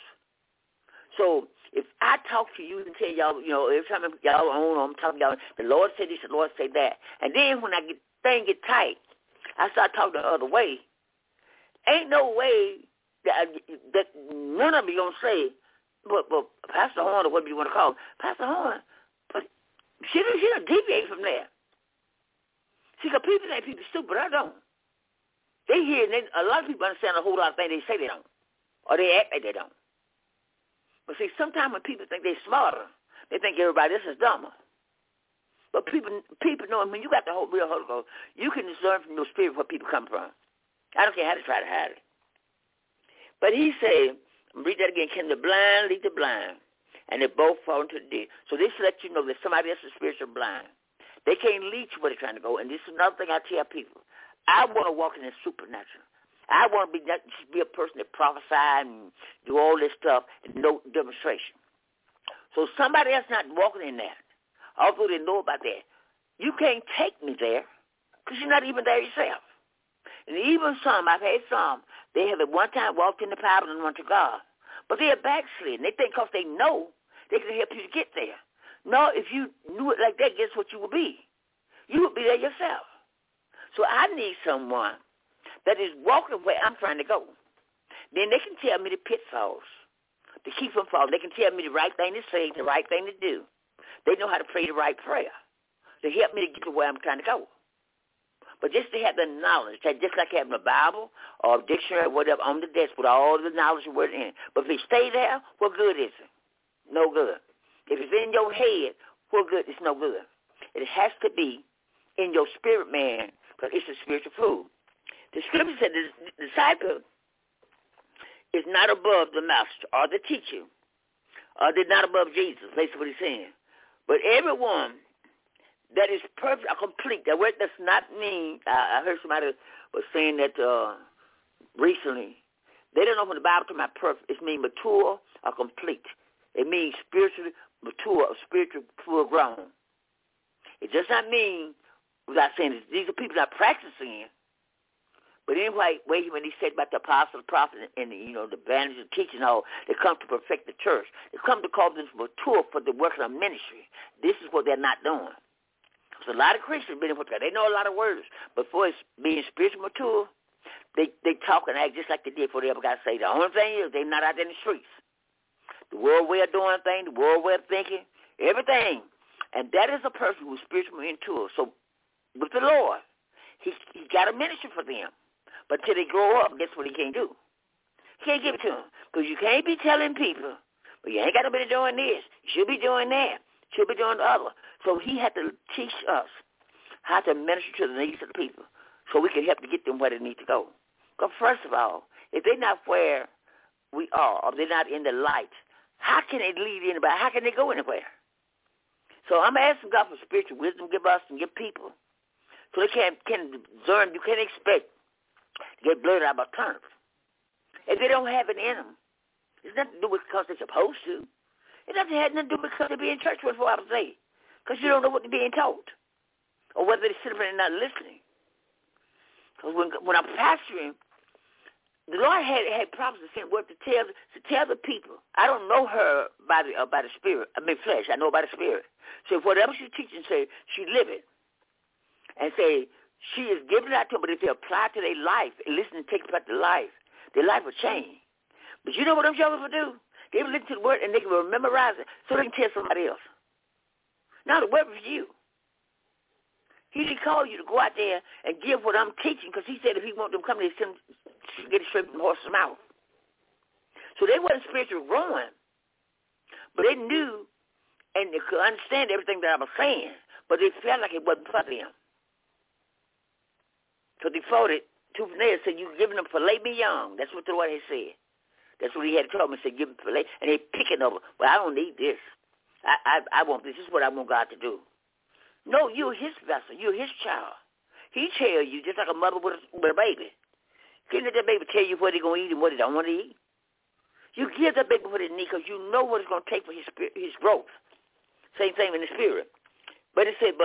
So if I talk to you and tell y'all, every time y'all on, I'm talking to y'all, the Lord said this, the Lord said that. And then when things get tight, I start talking the other way. Ain't no way that none of you going to say, but Pastor Horn, or whatever you want to call him, Pastor Horn, but she don't deviate from there. See, because people think people stupid. I don't. They hear, and a lot of people understand a whole lot of things they say they don't, or they act like they don't. But see, sometimes when people think they're smarter, they think everybody else is dumber. But people know, when you got the real Holy Ghost, you can discern from your spirit where people come from. I don't care how they try to hide it. But he said, read that again, can the blind lead the blind? And they both fall into the ditch. So this lets you know that somebody else is spiritually blind. They can't lead you where they're trying to go. And this is another thing I tell people. I want to walk in the supernatural. I want to be a person that prophesy and do all this stuff and no demonstration. So somebody else not walking in that, although they know about that, you can't take me there because you're not even there yourself. And even some, I've had some, they have at one time walked in the power and went to God. But they're backsliding. They think because they know they can help you to get there. No, if you knew it like that, guess what you would be? You would be there yourself. So I need someone that is walking where I'm trying to go. Then they can tell me the pitfalls to keep from falling. They can tell me the right thing to say, the right thing to do. They know how to pray the right prayer to help me to get to where I'm trying to go. But just to have the knowledge, just like having a Bible or a dictionary or whatever on the desk with all the knowledge and word in it. But if it stay there, what good is it? No good. If it's in your head, what good? It's no good. It has to be in your spirit, man, because it's a spiritual food. The scripture said the disciple is not above the master or the teacher, or they're not above Jesus. That's what he's saying. But everyone that is perfect or complete, that word does not mean, I heard somebody was saying that recently, they don't know when the Bible talks about perfect, it means mature or complete. It means spiritually mature or spiritually full grown. It does not mean, without saying this, these are people that are practicing. But anyway, when he said about the apostles, prophets, and the evangelists, teaching all, they come to perfect the church. They come to call them mature for the work of ministry. This is what they're not doing. So a lot of Christians been they know a lot of words, but for it's being spiritually mature, they talk and act just like they did before they ever got saved. The only thing is they're not out in the streets. The world way of doing things, the world way of thinking, everything. And that is a person who's spiritually mature. So with the Lord, he got a ministry for them. But till they grow up, guess what he can't do? He can't give it to them. Because you can't be telling people, well, you ain't got to be doing this. You should be doing that. You should be doing the other. So he had to teach us how to minister to the needs of the people so we can help to get them where they need to go. Because first of all, if they're not where we are or they're not in the light, how can they lead anybody? How can they go anywhere? So I'm asking God for spiritual wisdom, give us and give people so they can discern. You can't expect to get blurred out about terms. If they don't have it in them, it's nothing to do with because they're supposed to. It doesn't have nothing to do because they be in church 24 hours a day. Because you don't know what they're being told. Or whether they're sitting there and not listening. Because when I'm pastoring, the Lord had promised to send word to tell the people. I don't know her by the spirit. I mean flesh. I know by the spirit. So whatever she's teaching, say she live it. And say she is giving it out to them, but if they apply to their life and listen and take part of their life will change. But you know what them jokers will do? They will listen to the word and they will memorize it so they can tell somebody else. Now the word was you. He didn't call you to go out there and give what I'm teaching because he said if he want them to come, they send get it straight from the horse's mouth. So they wasn't spiritually growing, but they knew and they could understand everything that I was saying, but they felt like it wasn't for them. So they fought it tooth and nail, said, you giving them filet mignon. That's what the Lord had said. That's what he had told me, said, give them filet, and they picking over. Well, I don't need this. I want this. This is what I want God to do. No, you're his vessel. You're his child. He tell you just like a mother with a baby. Can't let that baby tell you what he's going to eat and what he don't want to eat. You give that baby what he needs because you know what it's going to take for his growth. Same thing in the spirit. But it said,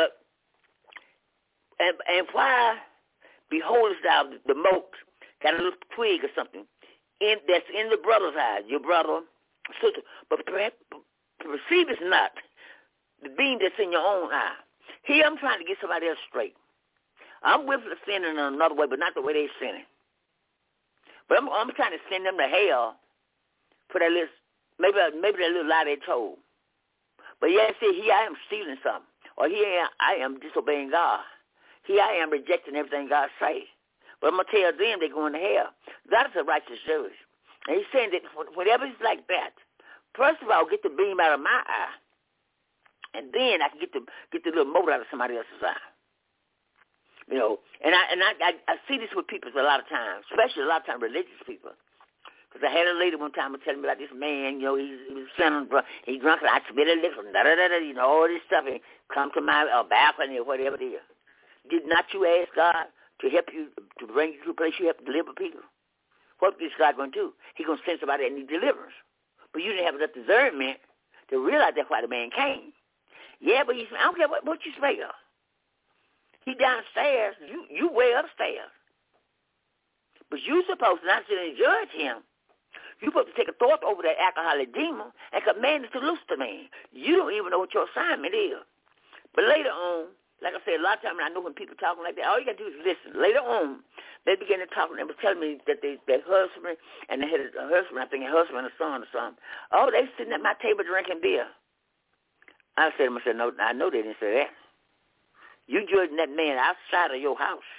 and why beholdest thou the mote, got a little twig or something, that's in the brother's eye, your brother, sister, but perceivest not the beam that's in your own eye. Here I'm trying to get somebody else straight. I'm with the sinning in another way, but not the way they're sinning. But I'm trying to send them to hell for that little, maybe that little lie they told. But yeah, see, here I am stealing something, or here I am disobeying God. Here I am rejecting everything God say. But I'm going to tell them they're going to hell. God is a righteous judge. And he's saying that whenever it's like that, first of all, get the beam out of my eye. And then I can get the little mote out of somebody else's eye. You know, and I see this with people a lot of times, especially a lot of times religious people. Because I had a lady one time telling me about this man, you know, he was sinning, he's drunk, and I spit a liquor, you know, all this stuff, and come to my balcony or whatever it is. Did not you ask God to help you, to bring you to a place you have to deliver people? What is God going to do? He's going to send somebody that needs deliverance. But you didn't have enough discernment to realize that's why the man came. Yeah, but I don't care what you smell. He downstairs, you way upstairs. But you supposed to not sit and judge him. You're supposed to take authority over that alcoholic demon and command it to loose the man. You don't even know what your assignment is. But later on, like I said, a lot of times I know when people talking like that, all you got to do is listen. Later on, they began to talk, and they were telling me that their husband, and they had a husband, I think a husband and a son or something. Oh, they sitting at my table drinking beer. I said to myself, no, I know they didn't say that. You judging that man outside of your house,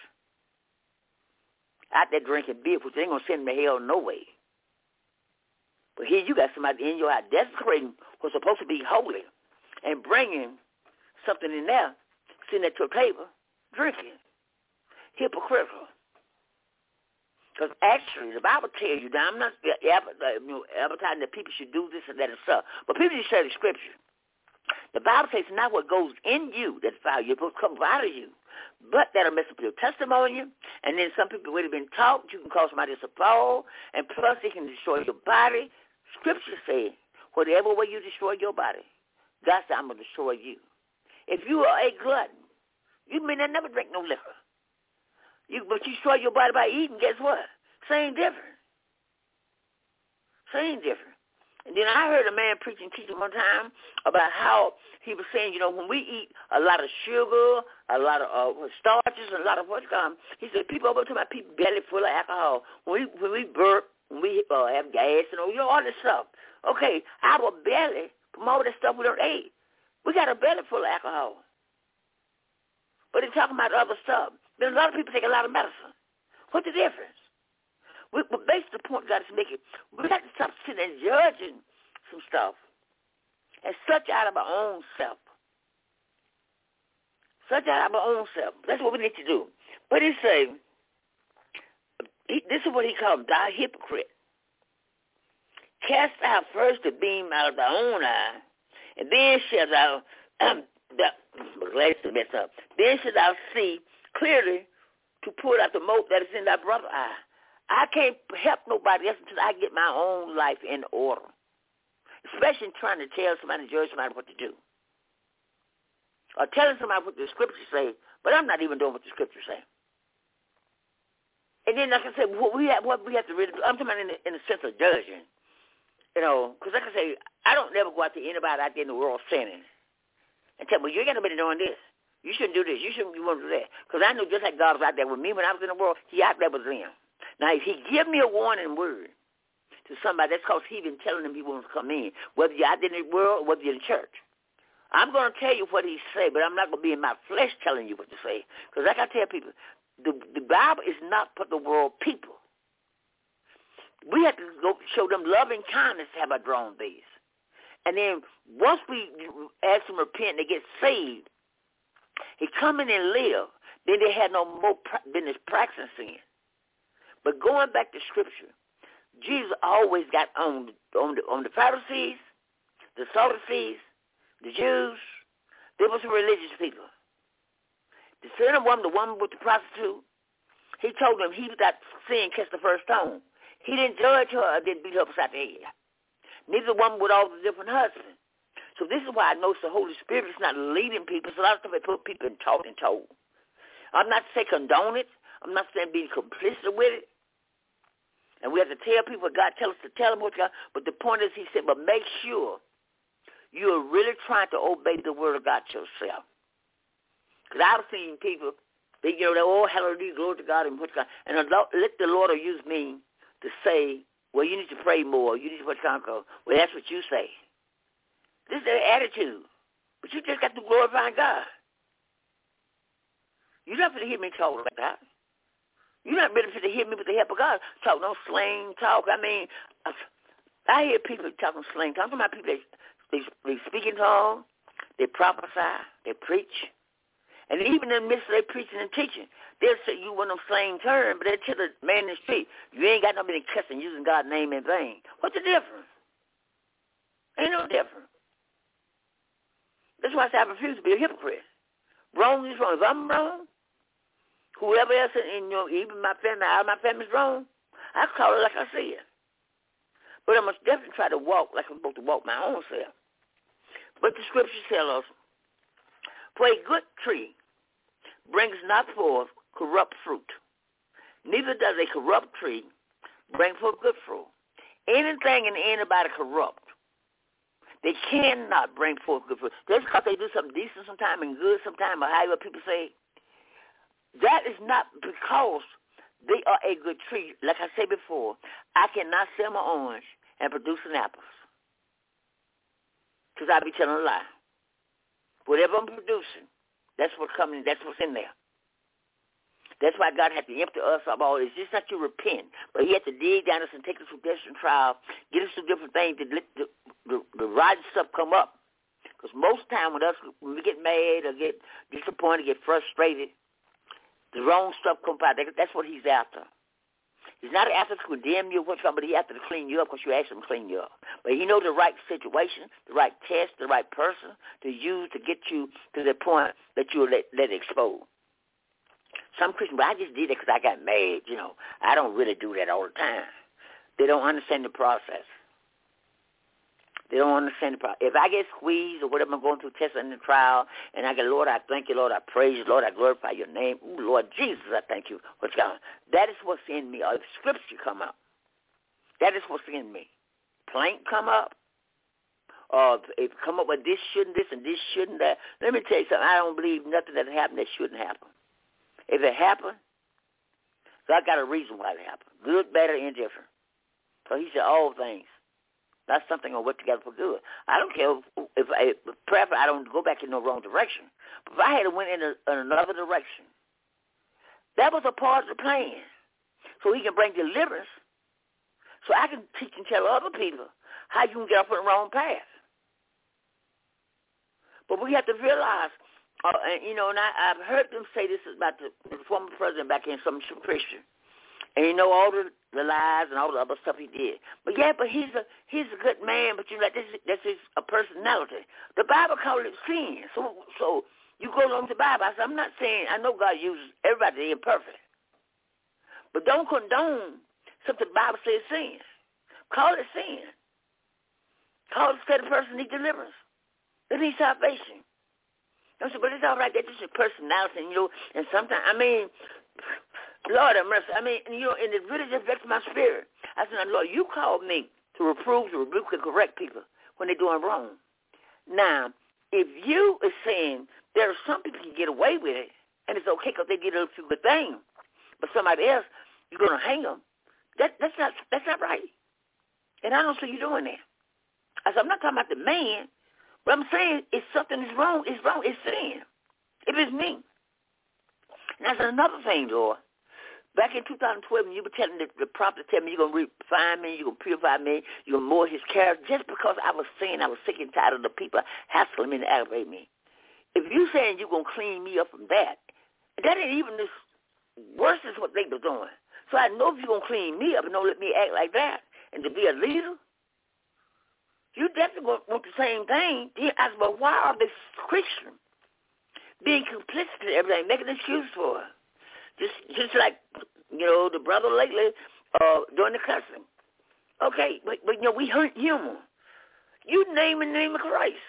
out there drinking beer, which ain't going to send him to hell no way. But here you got somebody in your house desecrating what's supposed to be holy and bringing something in there, sitting at your table, drinking. Hypocritical. Because actually, the Bible tells you, now I'm not advertising that people should do this and that and stuff, but people should share the scripture. The Bible says not what goes in you that defiles you, but what comes out of you. But that'll mess up your testimony, and then some people would have been taught you can cause somebody to fall, and plus it can destroy your body. Scripture says, whatever way you destroy your body, God said, I'm going to destroy you. If you are a glutton, you may not never drink no liquor. But you destroy your body by eating, guess what? Same difference. Same difference. And then I heard a man teaching one time about how he was saying, you know, when we eat a lot of sugar, a lot of starches, a lot of what's called, he said, people over to my people belly full of alcohol. When we burp, when we have gas, and all this stuff. Okay, our belly, from all this stuff we don't eat, we got a belly full of alcohol. But they're talking about other stuff. Then a lot of people take a lot of medicine. What's the difference? But basically the point God is making, we got to stop sitting and judging some stuff and such out of our own self. Such out of our own self. That's what we need to do. But he say, this is what he called thou hypocrite. Cast out first the beam out of thy own eye, and then shalt thou then shalt thou see clearly to pull out the mote that is in thy brother's eye. I can't help nobody else until I get my own life in order, especially trying to tell somebody, judge somebody what to do, or telling somebody what the scriptures say, but I'm not even doing what the scriptures say. And then, like I said, what we have to really do, I'm talking about in the sense of judging, you know, because like I say, I don't never go out to anybody out there in the world sinning. and tell me, you ain't got to be doing this. You shouldn't do this. You shouldn't be wanting to do that. Because I know just like God was out there with me when I was in the world, he out there with them. Now, if he give me a warning word to somebody, that's because he been telling them he wants to come in, whether you're out in the world or whether you're in church. I'm going to tell you what he say, but I'm not going to be in my flesh telling you what to say. Because like I tell people, the Bible is not for the world people. We have to go show them love and kindness to have a drawn base. And then once we ask them to repent, they get saved. He come in and live. Then they had no more business practicing sin. But going back to Scripture, Jesus always got on the Pharisees, the Sadducees, the Jews. There was some religious people. The sinner woman, the woman with the prostitute, he told them he without sin catch the first stone. He didn't judge her or didn't beat her upside the head. Neither the woman with all the different husbands. So this is why I know the Holy Spirit is not leading people. So a lot of times they put people in taught and told. I'm not saying condone it. I'm not saying be complicit with it. And we have to tell people what God tells us to tell them what God. But the point is, he said, but make sure you are really trying to obey the word of God yourself. Because I've seen people, they oh, hallelujah, glory to God, and what God. And let the Lord use me to say, well, you need to pray more. You need to put conquer. Well, that's what you say. This is their attitude. But you just got to glorify God. You're not going to hear me talk like that. You're not ready to hear me with the help of God. Talk no slang talk. I mean, I hear people talking slang talk. I'm talking about people, they speak in tongues, they prophesy, they preach. And even in the midst of their preaching and teaching, they'll say you want them slang term, but they'll tell the man in the street, you ain't got nobody cussing using God's name in vain. What's the difference? Ain't no difference. That's why I say I refuse to be a hypocrite. Wrong is wrong. If I'm wrong, whoever else, even my family, all my family's wrong, I call it like I see it. But I must definitely try to walk like I'm supposed to walk my own self. But the scriptures tell us, for a good tree brings not forth corrupt fruit, neither does a corrupt tree bring forth good fruit. Anything and anybody corrupt, they cannot bring forth good fruit. Just because they do something decent sometime and good sometime, or however people say, that is not because they are a good tree. Like I said before, I cannot sell my orange and produce an apple, because I be telling a lie. Whatever I'm producing, that's what's coming. That's what's in there. That's why God had to empty us of all. It's just not to repent, but he had to dig down us and take us through desperate trials, get us through different things to let the right stuff come up. Because most time when we get mad or get disappointed, get frustrated, the wrong stuff comes out. That's what he's after. He's not after to condemn you or something, but he's after to clean you up because you asked him to clean you up. But he knows the right situation, the right test, the right person to use to get you to the point that you'll let it explode. Some Christians, I just did it because I got mad. I don't really do that all the time. They don't understand the process. They don't understand the process. If I get squeezed or whatever, I'm going through tests in the trial, and I go, Lord, I thank you, Lord, I praise you, Lord, I glorify your name. Ooh, Lord Jesus, I thank you. What's going on? That is what's in me. Or if scripture come up, that is what's in me. Plank come up, or if come up with this shouldn't this and this shouldn't that. Let me tell you something. I don't believe nothing that happened that shouldn't happen. If it happened, God got a reason why it happened. Good, bad, or indifferent. So he said all things. That's something I work together for good. I don't care if I don't go back in no wrong direction. But if I had to went in another direction, that was a part of the plan. So he can bring deliverance. So I can teach and tell other people how you can get off on the wrong path. But we have to realize, and I've heard them say this about the former president back in some Christian. And all the lies and all the other stuff he did. But he's a good man, but that's his personality. The Bible calls it sin. So you go along to the Bible. I'm not saying, I know God uses everybody imperfect. But don't condone something the Bible says sin. Call it sin. Call it the person needs deliverance. They need salvation. I said, but it's all right. That's just your personality, and sometimes, Lord have mercy. and it really just vexed my spirit. I said, Lord, you called me to reprove, to rebuke, and correct people when they're doing wrong. Now, if you are saying there are some people who can get away with it, and it's okay because they get a few good things, but somebody else, you're going to hang them, that's not right. And I don't see you doing that. I said, I'm not talking about the man. What I'm saying is something is wrong. It's wrong. It's sin. If it's me. And that's another thing, Lord. Back in 2012, when you were telling the prophet to tell me you're going to refine me, you're going to purify me, you're going to mold his character, just because I was saying I was sick and tired of the people hassling me and aggravating me. If you're saying you're going to clean me up from that, that ain't even this worse than what they were doing. So I know if you're going to clean me up and don't let me act like that and to be a leader, you definitely want the same thing. Then I said, well, why are they Christians being complicit in everything, making excuses for it? Just like, the brother lately doing the cussing. Okay, but we hurt human. You name the name of Christ.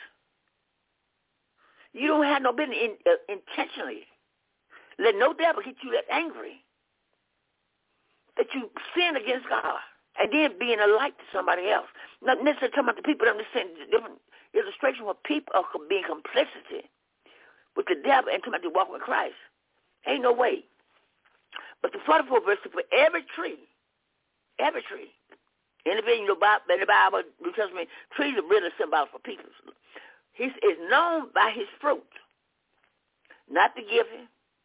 You don't have no business intentionally. Let no devil get you that angry that you sin against God and then being a light to somebody else. Not necessarily talking about the people. I'm just saying different illustration where people are being complicity with the devil and talking about they walk with Christ. Ain't no way. But the 44th verse is for every tree, in the Bible, New Testament, trees are really symbolic for people. He is known by his fruit, not the giving.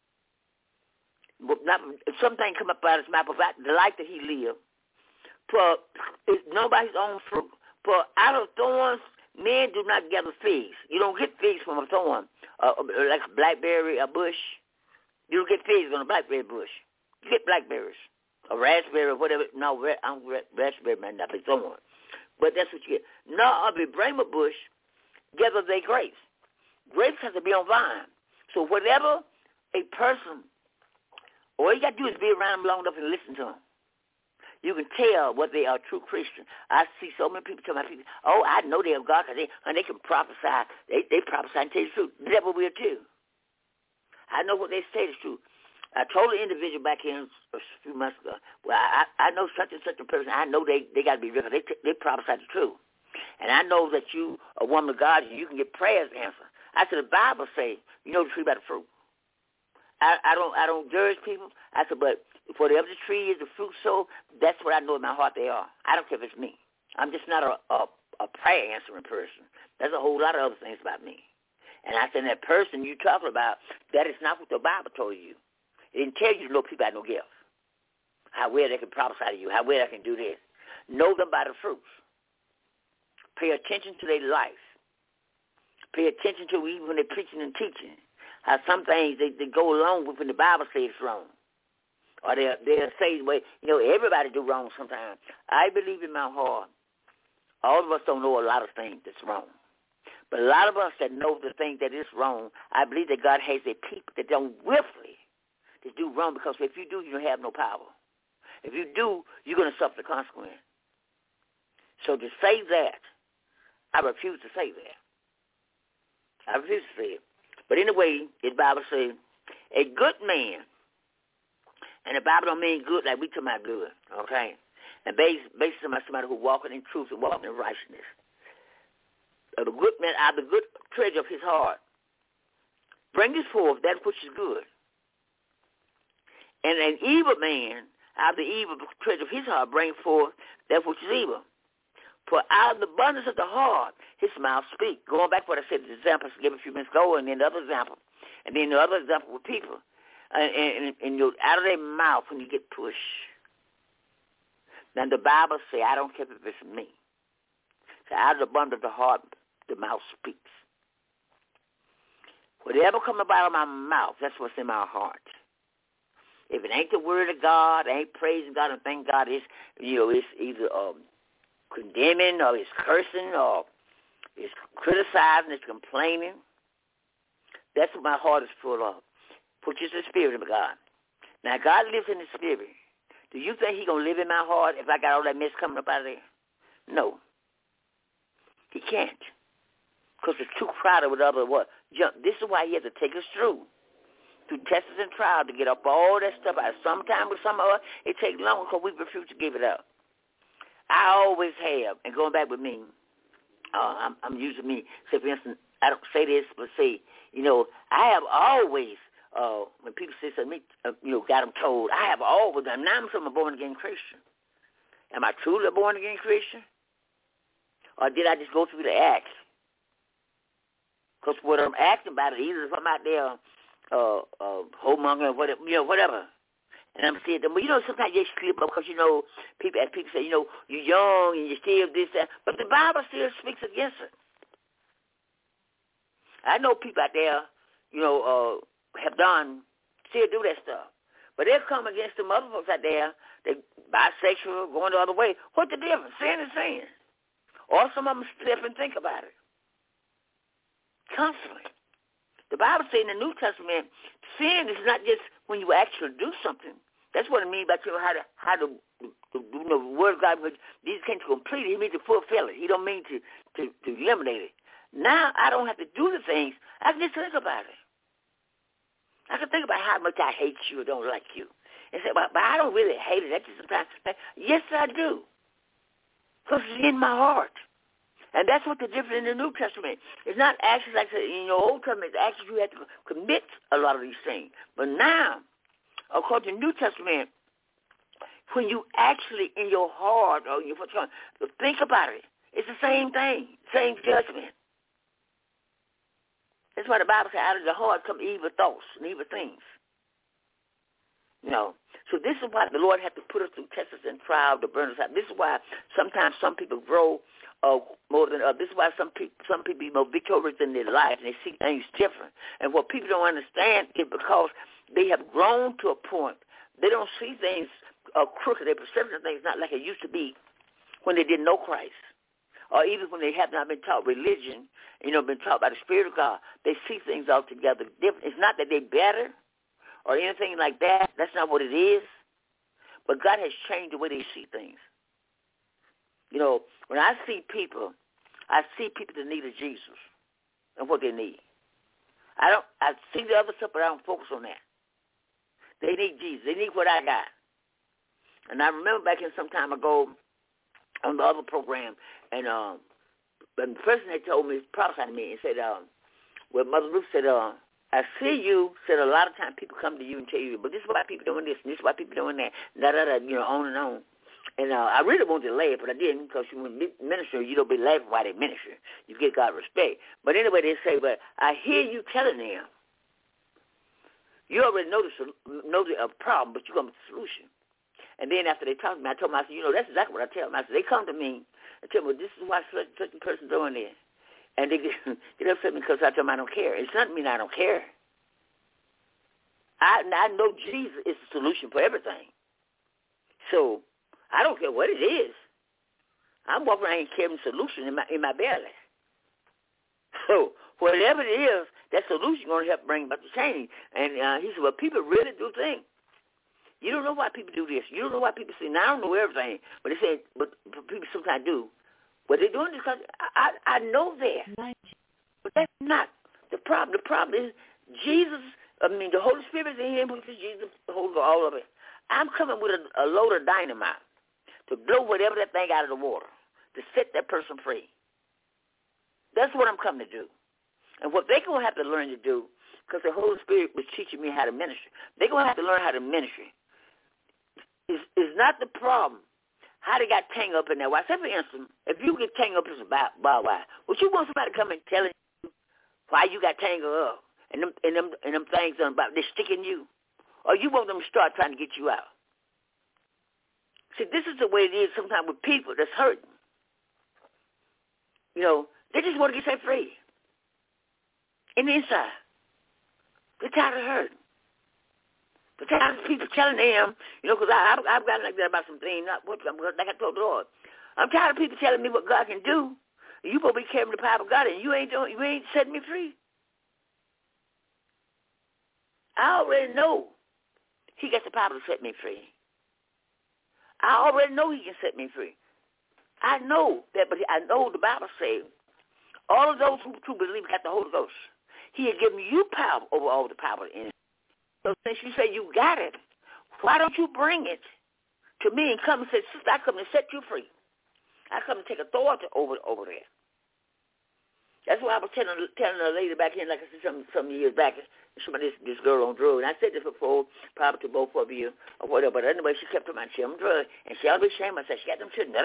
Something come up out of his mouth about the life that he lived. For is known by his own fruit. For out of thorns, men do not gather figs. You don't get figs from a thorn, like a blackberry, a bush. You don't get figs on a blackberry bush. You get blackberries, a raspberry, or whatever. No, raspberry might not be thorn. But that's what you get. Nor of a bramble bush gather they grapes. Grapes have to be on vine. So whatever a person, all you got to do is be around them long enough and listen to them. You can tell whether they are true Christians. I see so many people tell my people, oh, I know they have God because they can prophesy. They prophesy and tell you the truth. The devil will too. I know what they say is true. I told an individual back in a few months ago, well, I know such and such a person. I know they got to be real. They prophesy the truth. And I know that you, a woman of God, you can get prayers answered. I said, the Bible say, you know the tree by the fruit. I don't judge people. I said, but whatever the tree is, the fruit so, that's what I know in my heart they are. I don't care if it's me. I'm just not a prayer answering person. There's a whole lot of other things about me. And I said, that person you talking about, that is not what the Bible told you. It didn't tell you to know people have no gifts. How well they can prophesy to you. How well they can do this. Know them by the fruits. Pay attention to their life. Pay attention to even when they're preaching and teaching. How some things they go along with when the Bible says it's wrong. Or they'll say, well, everybody do wrong sometimes. I believe in my heart, all of us don't know a lot of things that's wrong. But a lot of us that know the thing that is wrong, I believe that God has a people that don't willfully to do wrong, because if you do, you don't have no power. If you do, you're going to suffer the consequence. So to say that, I refuse to say that. I refuse to say it. But anyway, the Bible says, a good man, and the Bible don't mean good like we talking about good, okay? And basically somebody who walking in truth and walking in righteousness. The good man out of the good treasure of his heart brings forth that which is good. And an evil man out of the evil treasure of his heart brings forth that which is evil. For out of the abundance of the heart, his mouth speaks. Going back to what I said, the examples give a few minutes ago, and then the other example. And then the other example with people. And out of their mouth when you get pushed. Now the Bible says, I don't care if it's me. So out of the abundance of the heart, the mouth speaks. Whatever comes out of my mouth, that's what's in my heart. If it ain't the word of God, ain't praising God and thank God, it's either condemning or it's cursing or it's criticizing, it's complaining. That's what my heart is full of, which is the Spirit of God. Now, God lives in the Spirit. Do you think he's going to live in my heart if I got all that mess coming up out of there? No. He can't. Because it's too crowded with other what? Junk. This is why he has to take us through tests and trials to get up all that stuff out. Sometimes with some of us, it takes longer because we refuse to give it up. I always have, and going back with me, I'm using me. Say, for instance, I don't say this, but say, I have always, when people say something, got them told, I have always done. Now I'm a born-again Christian. Am I truly a born-again Christian? Or did I just go through the acts? Because what I'm acting about it, either if I'm out there homemonger or whatever. And I'm saying, well, sometimes you slip up because, people say, you're young and you're still this, that. But the Bible still speaks against it. I know people out there, have still do that stuff. But they'll come against them other folks out there, they bisexual, going the other way. What's the difference? Sin is sin. Or some of them slip and think about it. Constantly. The Bible says in the New Testament, sin is not just when you actually do something. That's what it means by how the word of God, these came to complete it. He means to fulfill it. He don't mean to eliminate it. Now I don't have to do the things. I can just think about it. I can think about how much I hate you or don't like you. And say, but I don't really hate it. That's just sometimes. Yes, I do. Because it's in my heart. And that's what the difference in the New Testament. It's not actions like in your Old Testament. It's actions you have to commit a lot of these things. But now, according to the New Testament, when you actually in your heart or you think about it, it's the same thing, same judgment. That's why the Bible says out of the heart come evil thoughts and evil things. So this is why the Lord had to put us through tests and trials to burn us out. This is why sometimes some people grow more than others. This is why some people be more victorious in their life and they see things different. And what people don't understand is because they have grown to a point, they don't see things crooked. Their perception of things not like it used to be when they didn't know Christ. Or even when they have not been taught religion, been taught by the Spirit of God, they see things altogether different. It's not that they're better or anything like that. That's not what it is. But God has changed the way they see things. When I see people that need a Jesus and what they need. I see the other stuff, but I don't focus on that. They need Jesus. They need what I got. And I remember back in some time ago on the other program, and the person that told me, prophesied to me, and said, Mother Ruth said, I see you, said a lot of times people come to you and tell you, but this is why people doing this, and this is why people doing that, on and on. And I really wanted to laugh, but I didn't, because when you minister, you don't be laughing while they minister. You get God respect. But anyway, they say, but I hear you telling them, you already know the problem, but you're going to be the solution. And then after they talk to me, I told them, I said, that's exactly what I tell them. I said, they come to me and tell me, well, this is why such a person doing this. And they get upset at me because I tell them I don't care. It's not mean I don't care. I know Jesus is the solution for everything. So I don't care what it is. I'm walking around here carrying solution in my belly. So whatever it is, that solution is going to help bring about the change. And he said, well, people really do think. You don't know why people do this. You don't know why people say, now I don't know everything. But they say, but people sometimes do. But they're doing this because I know that. But that's not the problem. The problem is the Holy Spirit is in him, which is Jesus, holds all of it. I'm coming with a load of dynamite to blow whatever that thing out of the water, to set that person free. That's what I'm coming to do. And what they're going to have to learn to do, because the Holy Spirit was teaching me how to minister, they're going to have to learn how to minister. Is not the problem how they got tangled up in there. Why? Say, for instance, if you get tangled up in some barbed wire, would you want somebody to come and telling you why you got tangled up and them things about they're sticking you? Or you want them to start trying to get you out? See, this is the way it is sometimes with people that's hurting. They just want to get set free. In the inside. They're tired of hurting. They're tired of people telling them, because I've gotten like that about some things, like I told the Lord. I'm tired of people telling me what God can do. You supposed to be carrying the power of God, and you ain't setting me free. I already know he got the power to set me free. I already know he can set me free. I know that, but I know the Bible says all of those who believe got the Holy Ghost. He has given you power over all the power in it. So since you say you got it, why don't you bring it to me and come and say, sister, I come to set you free. I come to take authority over there. That's why I was telling a lady back here, like I said some years back, this girl on drugs. And I said this before, probably to both of you or whatever. But anyway, she kept on my shit on drugs. And she always shamed herself. She got them shit.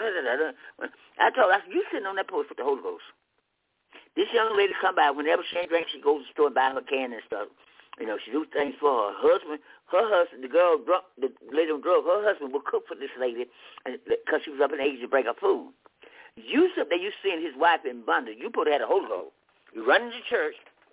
I told her, you sitting on that post with the Holy Ghost. This young lady come by. Whenever she ain't drink, she goes to the store and buy her can and stuff. You know, she do things for her husband. Her husband, the girl, the lady on drugs, her husband would cook for this lady because she was up in age to break her food. You said that you seeing his wife in bondage. You put her at the Holy Ghost. You run into church,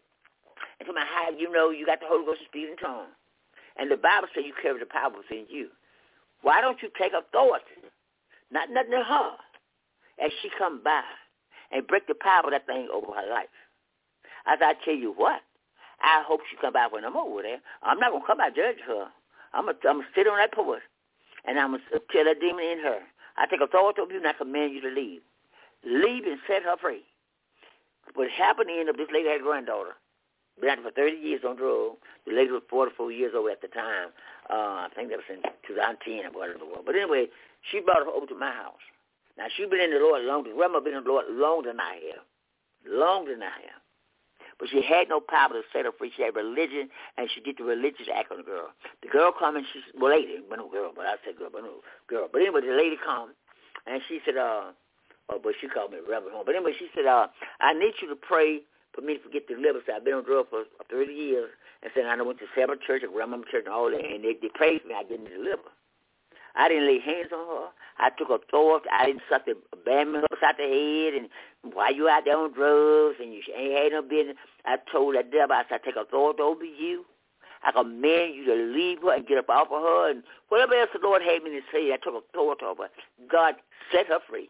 and tell me how you know you got the Holy Ghost to speak in tongues. And the Bible says you carry the power within you. Why don't you take authority, not nothing to her, as she come by and break the power of that thing over her life? As I tell you what, I hope she come by when I'm over there. I'm not going to come by judge her. I'm going to sit on that porch, and I'm going to tell that demon in her, I take authority over you and I command you to leave. Leave and set her free. What happened in this lady had a granddaughter. Been out for 30 years on drugs. The lady was 44 years old at the time. I think that was in 2010 or whatever it was. But anyway, she brought her over to my house. Now, she's been in the Lord longer. Grandma been in the Lord longer than I have. Longer than I have. But she had no power to set her free. She had religion, and she did the religious act on the girl. The girl come and she said, well, lady, but no girl, but I said girl, but no girl. But anyway, the lady come, and she said, but she called me Reverend Home. But anyway, she said, I need you to pray for me to forget the liver. So I've been on drugs for 30 years, and said I went to several churches, grandmama church, and all that, and they prayed for me. I didn't deliver. I didn't lay hands on her. I took authority. I didn't suck the bandman upside the head. And why you out there on drugs and you ain't had no business? I told that devil, I said, I take authority over you. I command you to leave her and get up off of her. And whatever else the Lord had me to say, I took authority over her. God set her free.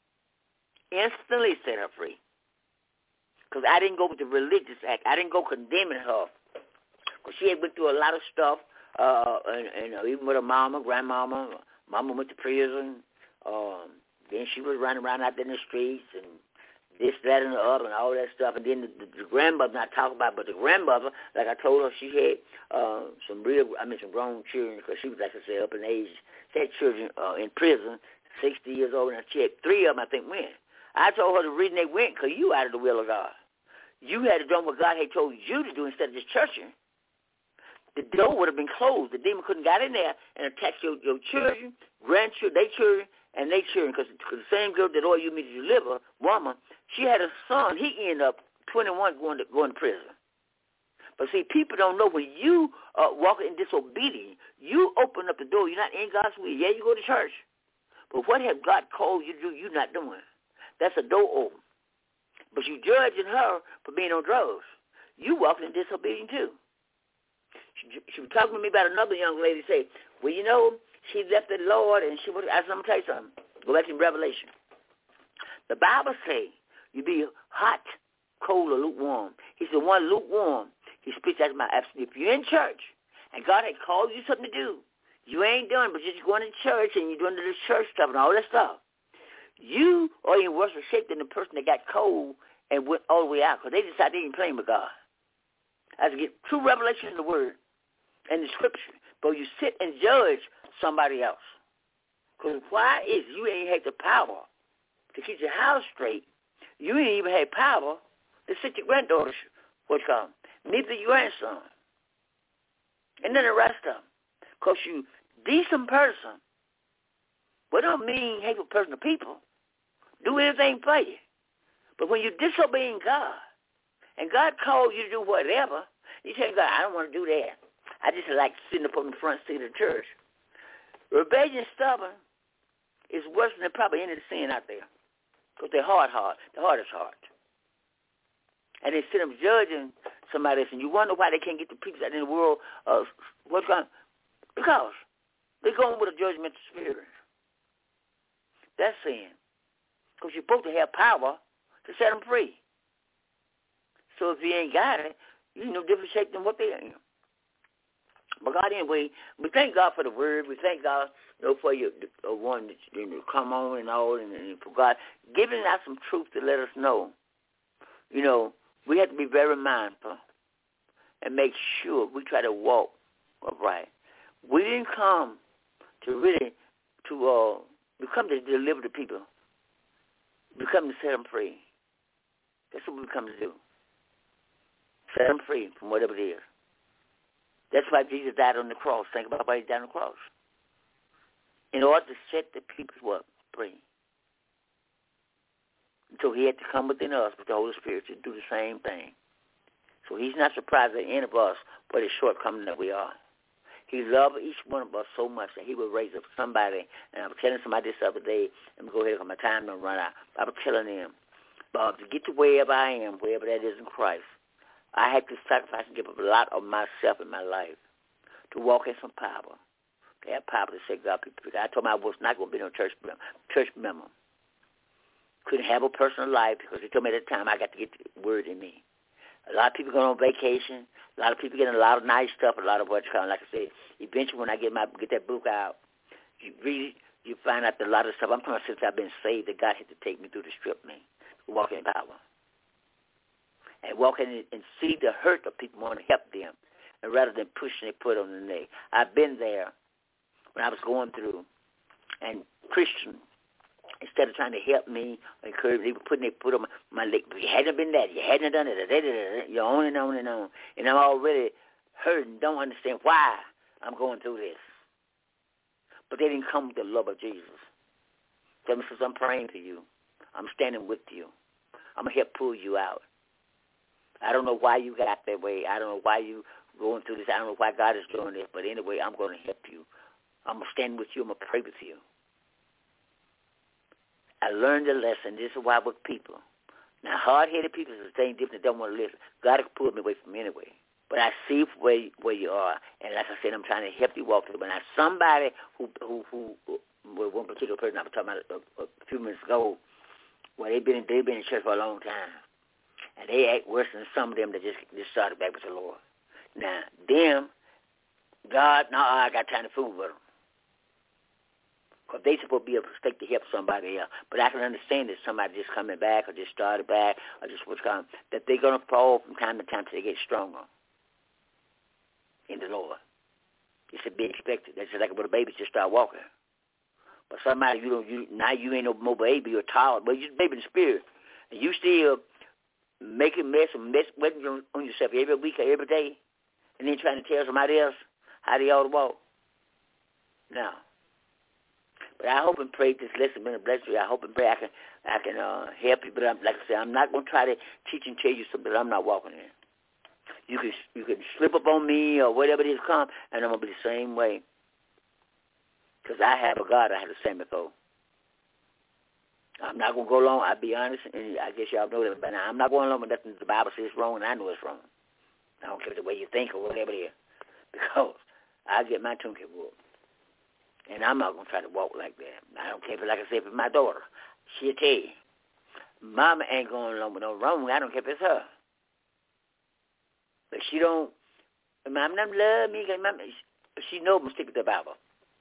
Instantly set her free. Because I didn't go with the religious act. I didn't go condemning her. Because she had been through a lot of stuff. And even with her mama, grandmama, mama went to prison. Then she was running around out there in the streets and this, that, and the other and all that stuff. And then the grandmother, not talking about, but the grandmother, like I told her, she had some grown children because she was, like I said, up in age. She had children in prison, 60 years old, and she had 3 of them, I think, went. I told her the reason they went because you out of the will of God. You had to do what God had told you to do instead of just churching. The door would have been closed. The demon couldn't got in there and attack your children, grandchildren, their children, and their children. Because the same girl that Lord you me to deliver, woman, she had a son. He ended up 21 going to prison. But see, people don't know when you walk in disobedience, you open up the door. You're not in God's will. Yeah, you go to church. But what has God called you to do you're not doing? That's a door open. But you judging her for being on drugs. You walking in disobedience too. She was talking to me about another young lady. Say, well, you know, she left the Lord, and she was. I said, I'm gonna tell you something. Go back in Revelation. The Bible say you be hot, cold, or lukewarm. He said, one lukewarm. He speaks as my absence. If you're in church and God had called you something to do, you ain't done, but you're just going to church and you're doing the church stuff and all that stuff. You are in worse shape than the person that got cold and went all the way out because they decided they didn't play with God. I have to get true revelation in the Word and the Scripture. But you sit and judge somebody else. Because why is you ain't had the power to keep your house straight? You ain't even had power to sit your granddaughter, what's called, neither your grandson. And then the rest of them. Because you decent person. But don't mean hateful person to people. Do anything for you. But when you're disobeying God, and God called you to do whatever, you say, God, I don't want to do that. I just like sitting up on the front seat of the church. Rebellion stubborn is worse than probably any sin out there. Because they're hard. The heart is hard. And they sit up judging somebody else, and you wonder why they can't get the people out in the world of what's going on. Because they're going with a judgmental spirit. That's sin. Because you're supposed to have power to set them free. So if you ain't got it, you're no different shape than what they are. But God, anyway, we thank God for the Word. We thank God, for you, one that come on and all, and for God giving us some truth to let us know. We have to be very mindful and make sure we try to walk upright. We didn't come to we come to deliver the people. We come to set them free. That's what we come to do. Set them free from whatever it is. That's why Jesus died on the cross. Think about why he died on the cross. In order to set the people free. So he had to come within us with the Holy Spirit to do the same thing. So he's not surprised at any of us for the shortcoming that we are. He loved each one of us so much that he would raise up somebody. And I was telling somebody this other day, let me go ahead because my time don't run out. I was telling them, to get to wherever I am, wherever that is in Christ, I had to sacrifice and give up a lot of myself in my life to walk in some power. To have power to say God people. I told them I was not going to be no church member. Couldn't have a personal life because they told me at the time I got to get the word in me. A lot of people going on vacation. A lot of people getting a lot of nice stuff. A lot of what's called, like I said, eventually when I get that book out, you read it, you find out that a lot of stuff. I'm talking about since I've been saved that God had to take me through to strip me, to walk in power. And walk in and see the hurt of people want to help them, and rather than pushing their foot on the neck. I've been there when I was going through, and Christian, instead of trying to help me, encourage, they were putting their foot on my leg. You hadn't been that. You hadn't done it. You're on and on and on. And I'm already hurt and don't understand why I'm going through this. But they didn't come with the love of Jesus. Tell me, since I'm praying for you, I'm standing with you. I'm going to help pull you out. I don't know why you got that way. I don't know why you going through this. I don't know why God is doing this. But anyway, I'm going to help you. I'm going to stand with you. I'm going to pray with you. I learned a lesson. This is why with people. Now, hard-headed people is the same different. They don't want to listen. God will pull me away from anyway. But I see where you are. And like I said, I'm trying to help you walk through. But now somebody who one particular person I was talking about a few minutes ago, well, they've been in church for a long time. And they act worse than some of them that just started back with the Lord. Now, them, God, no, I got time to fool with them. Because they supposed to be a mistake to help somebody else. But I can understand that somebody just coming back or just started back or just what's coming, that they're going to fall from time to time till they get stronger in the Lord. It's to be expected. That's just like when a baby just start walking. But somebody, now you ain't no more baby, you're a child, but you're a baby in the spirit. And you still making mess on yourself every week or every day, and then trying to tell somebody else how they ought to walk. No. But I hope and pray this lesson been a blessing. I hope and pray I can help you. But like I said, I'm not going to try to teach and tell you something that I'm not walking in. You can slip up on me or whatever it is come, and I'm going to be the same way. Because I have a God I had to stand before. I'm not going to go along. I'll be honest, and I guess y'all know that. But I'm not going along with nothing the Bible says wrong, and I know it's wrong. I don't care the way you think or whatever it is. Because I get my tunke whooped. And I'm not going to try to walk like that. I don't care if, like I said, if it's my daughter. She'll tell you. Mama ain't going along with no wrong. I don't care if it's her. But she don't, Mama don't love me. She knows I'm going to stick with the Bible.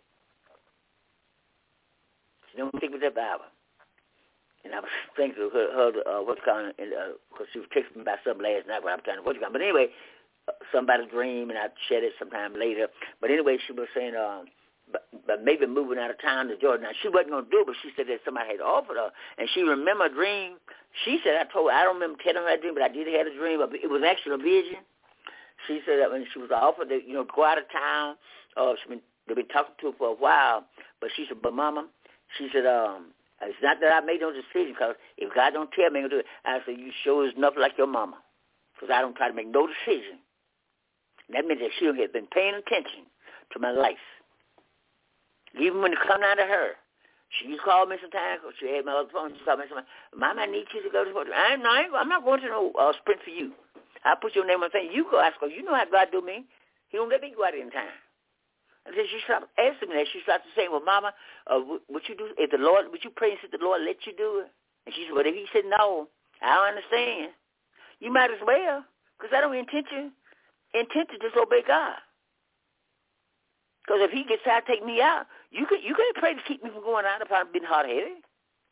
She don't stick with the Bible. And I was thinking of her what's calling, because she was texting me about something last night when I was trying to watch it. But anyway, somebody's dream, and I shed it sometime later. But anyway, she was saying, but maybe moving out of town to Georgia. Now, she wasn't going to do it, but she said that somebody had offered her. And she remembered a dream. She said, I don't remember telling her that dream, but I did have a dream. It was actually a vision. She said that when she was offered to, go out of town, they've been talking to her for a while. But she said, but Mama, she said, it's not that I made no decision, because if God don't tell me to do it, I said, you sure is nothing like your mama, because I don't try to make no decision. And that means that she had been paying attention to my life. Even when it come down to her, she called me sometimes, because she had my other phone, she called me sometimes, Mama, I need you to go to the I'm not going to no sprint for you. I put your name on the thing. You go ask her. You know how God do me. He don't let me go out in time. And then she started asking me that. She started saying, well, Mama, what you do, if the Lord, would you pray and say the Lord let you do it? And she said, well, if he said no, I don't understand. You might as well, because I don't intend to disobey God. Because if he gets out to take me out, you can pray to keep me from going out if I've been hard-headed.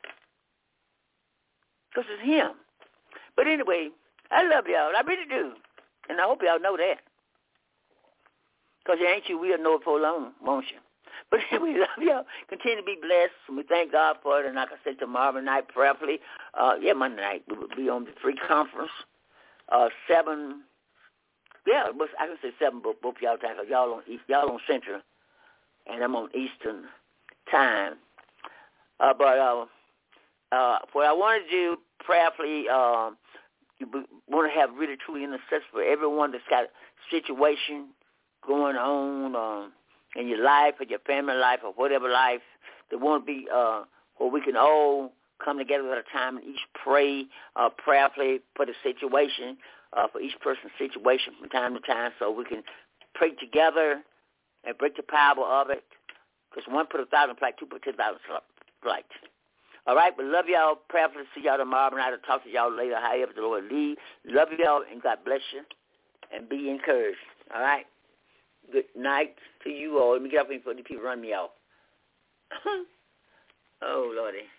Because it's him. But anyway, I love y'all. I really do. And I hope y'all know that. Because it ain't you, we'll know it for long, won't you? But we love y'all. Continue to be blessed. We thank God for it. And like I said, tomorrow night, prayerfully, Monday night, we will be on the free conference. 7, I can say 7, but both y'all time, because y'all on Central, and I'm on Eastern time. But what I want to do prayerfully, you want to have really truly intercession for everyone that's got a situation going on in your life or your family life or whatever life. They want to be where we can all come together at a time and each pray prayerfully for the situation, for each person's situation from time to time, so we can pray together and break the power of it. Because 1 put 1,000 flight, 2 put 10,000 flight. All right, but love y'all. Prayerfully see y'all tomorrow night. I'll talk to y'all later, however the Lord lead. Love y'all, and God bless you, and be encouraged. All right? Good night to you all. Let me get up before the people run me off. Oh, Lordy.